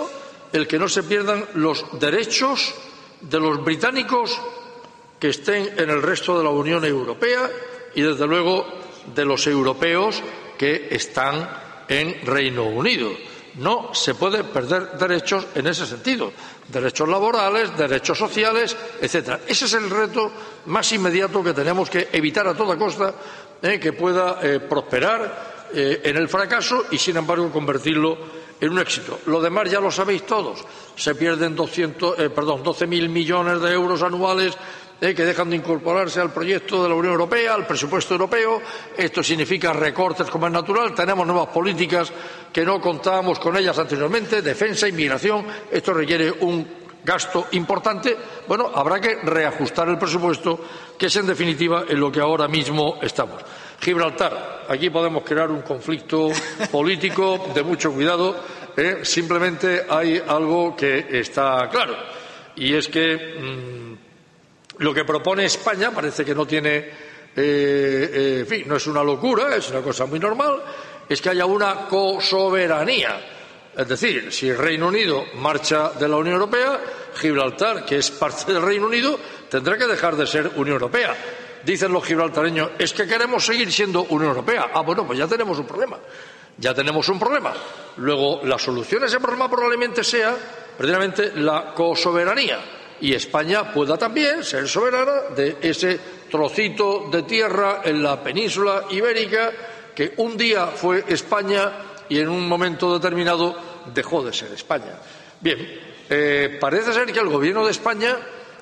el que no se pierdan los derechos de los británicos que estén en el resto de la Unión Europea y, desde luego, de los europeos que están en Reino Unido. No se puede perder derechos en ese sentido, derechos laborales, derechos sociales, etcétera. Ese es el reto más inmediato que tenemos que evitar a toda costa, eh, que pueda eh, prosperar eh, en el fracaso y, sin embargo, convertirlo en un éxito. Lo demás ya lo sabéis todos. Se pierden doscientos, eh, perdón, doce mil millones de euros anuales Eh, que dejan de incorporarse al proyecto de la Unión Europea, al presupuesto europeo. Esto significa recortes, como es natural. Tenemos nuevas políticas que no contábamos con ellas anteriormente, defensa, inmigración. Esto requiere un gasto importante. Bueno, habrá que reajustar el presupuesto, que es en definitiva en lo que ahora mismo estamos. Gibraltar, aquí podemos crear un conflicto político de mucho cuidado. Eh, simplemente hay algo que está claro, y es que mmm, lo que propone España parece que no tiene, eh, eh, en fin, no es una locura, es una cosa muy normal, es que haya una cosoberanía. Es decir, si el Reino Unido marcha de la Unión Europea, Gibraltar, que es parte del Reino Unido, tendrá que dejar de ser Unión Europea. Dicen los gibraltareños, es que queremos seguir siendo Unión Europea. Ah, bueno, pues ya tenemos un problema. Ya tenemos un problema. Luego, la solución a ese problema probablemente sea, precisamente, la cosoberanía. Y España pueda también ser soberana de ese trocito de tierra en la península ibérica que un día fue España y en un momento determinado dejó de ser España. Bien, eh, parece ser que el Gobierno de España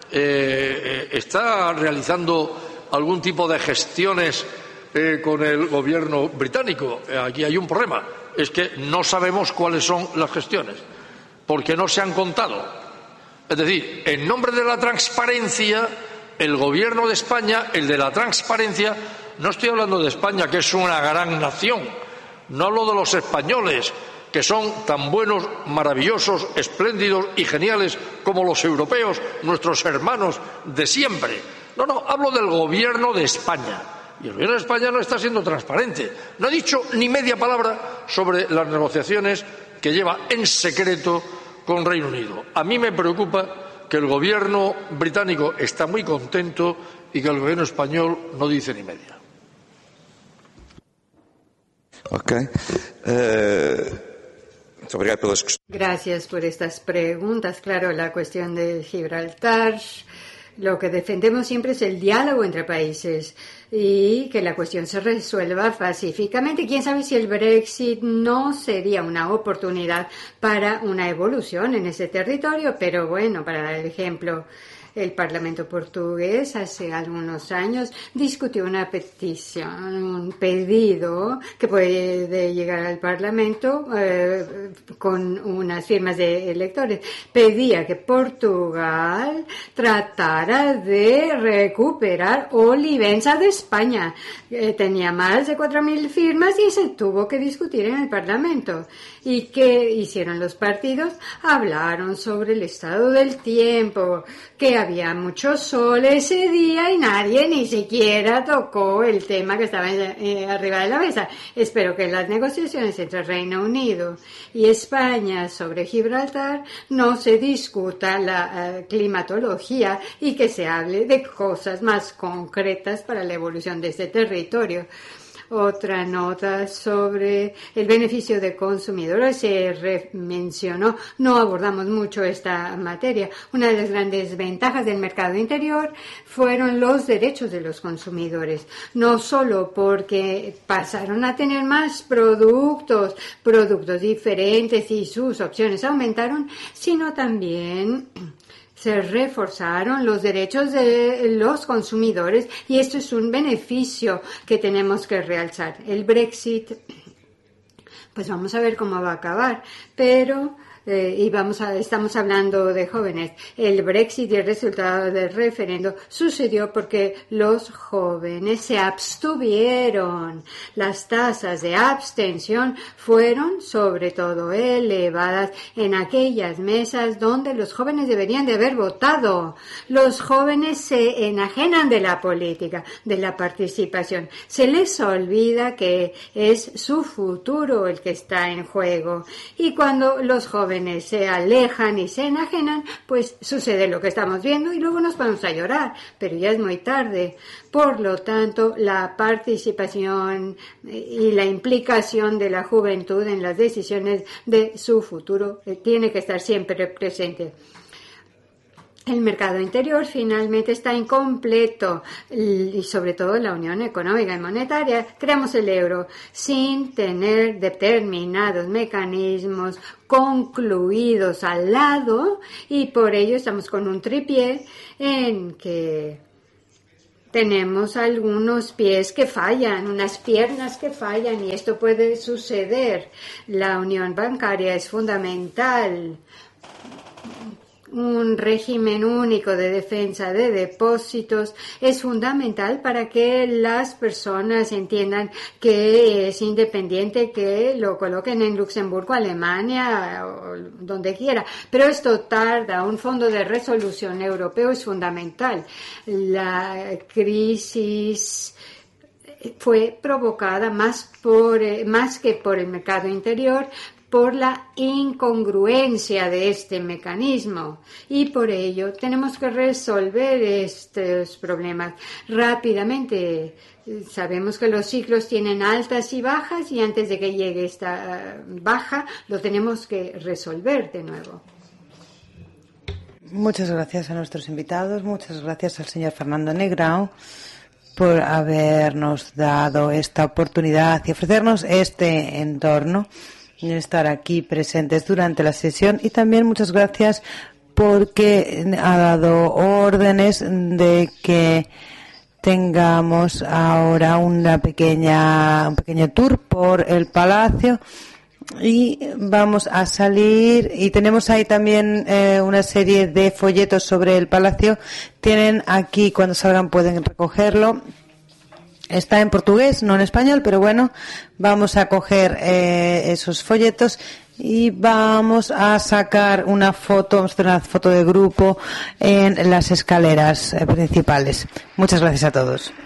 eh, está realizando algún tipo de gestiones eh, con el Gobierno británico. Aquí hay un problema, es que no sabemos cuáles son las gestiones, porque no se han contado. Es decir, en nombre de la transparencia, el Gobierno de España, el de la transparencia, no estoy hablando de España, que es una gran nación, no hablo de los españoles, que son tan buenos, maravillosos, espléndidos y geniales como los europeos, nuestros hermanos de siempre. No, no, hablo del Gobierno de España. Y el Gobierno de España no está siendo transparente. No ha dicho ni media palabra sobre las negociaciones que lleva en secreto con Reino Unido. A mí me preocupa que el Gobierno británico está muy contento y que el Gobierno español no dice ni media. Okay. Uh... Gracias por estas preguntas. Claro, la cuestión de Gibraltar, lo que defendemos siempre es el diálogo entre países y que la cuestión se resuelva pacíficamente. Quién sabe si el Brexit no sería una oportunidad para una evolución en ese territorio, pero bueno, para dar el ejemplo, el Parlamento portugués hace algunos años discutió una petición, un pedido que puede llegar al Parlamento eh, con unas firmas de electores. Pedía que Portugal tratara de recuperar Olivenza de España. Eh, tenía más de cuatro mil firmas y se tuvo que discutir en el Parlamento. ¿Y qué hicieron los partidos? Hablaron sobre el estado del tiempo, que había mucho sol ese día y nadie ni siquiera tocó el tema que estaba eh, arriba de la mesa. Espero que las negociaciones entre Reino Unido y España sobre Gibraltar no se discuta la uh, climatología y que se hable de cosas más concretas para la evolución de este territorio. Otra nota sobre el beneficio de consumidores se mencionó. No abordamos mucho esta materia. Una de las grandes ventajas del mercado interior fueron los derechos de los consumidores. No solo porque pasaron a tener más productos, productos diferentes y sus opciones aumentaron, sino también se reforzaron los derechos de los consumidores y esto es un beneficio que tenemos que realzar. El Brexit, pues vamos a ver cómo va a acabar, pero eh, y vamos a, estamos hablando de jóvenes. El Brexit y el resultado del referendo sucedió porque los jóvenes se abstuvieron. Las tasas de abstención fueron sobre todo elevadas en aquellas mesas donde los jóvenes deberían de haber votado. Los jóvenes se enajenan de la política, de la participación. Se les olvida que es su futuro el que está en juego. Y cuando los jóvenes jóvenes se alejan y se enajenan, pues sucede lo que estamos viendo y luego nos vamos a llorar, pero ya es muy tarde. Por lo tanto, la participación y la implicación de la juventud en las decisiones de su futuro tiene que estar siempre presente. El mercado interior finalmente está incompleto y sobre todo la Unión Económica y Monetaria. Creamos el euro sin tener determinados mecanismos concluidos al lado y por ello estamos con un tripié en que tenemos algunos pies que fallan, unas piernas que fallan y esto puede suceder. La unión bancaria es fundamental. Un régimen único de defensa de depósitos es fundamental para que las personas entiendan que es independiente, que lo coloquen en Luxemburgo, Alemania o donde quiera. Pero esto tarda. Un fondo de resolución europeo es fundamental. La crisis fue provocada más por más que por el mercado interior, por la incongruencia de este mecanismo y por ello tenemos que resolver estos problemas rápidamente. Sabemos que los ciclos tienen altas y bajas y antes de que llegue esta baja lo tenemos que resolver de nuevo. Muchas gracias a nuestros invitados, muchas gracias al señor Fernando Negrão por habernos dado esta oportunidad y ofrecernos este entorno, estar aquí presentes durante la sesión y también muchas gracias porque ha dado órdenes de que tengamos ahora una pequeña un pequeño tour por el palacio y vamos a salir y tenemos ahí también eh, una serie de folletos sobre el palacio. Tienen aquí, cuando salgan pueden recogerlo. Está en portugués, no en español, pero bueno, vamos a coger eh, esos folletos y vamos a sacar una foto, vamos a hacer una foto de grupo en las escaleras eh, principales. Muchas gracias a todos.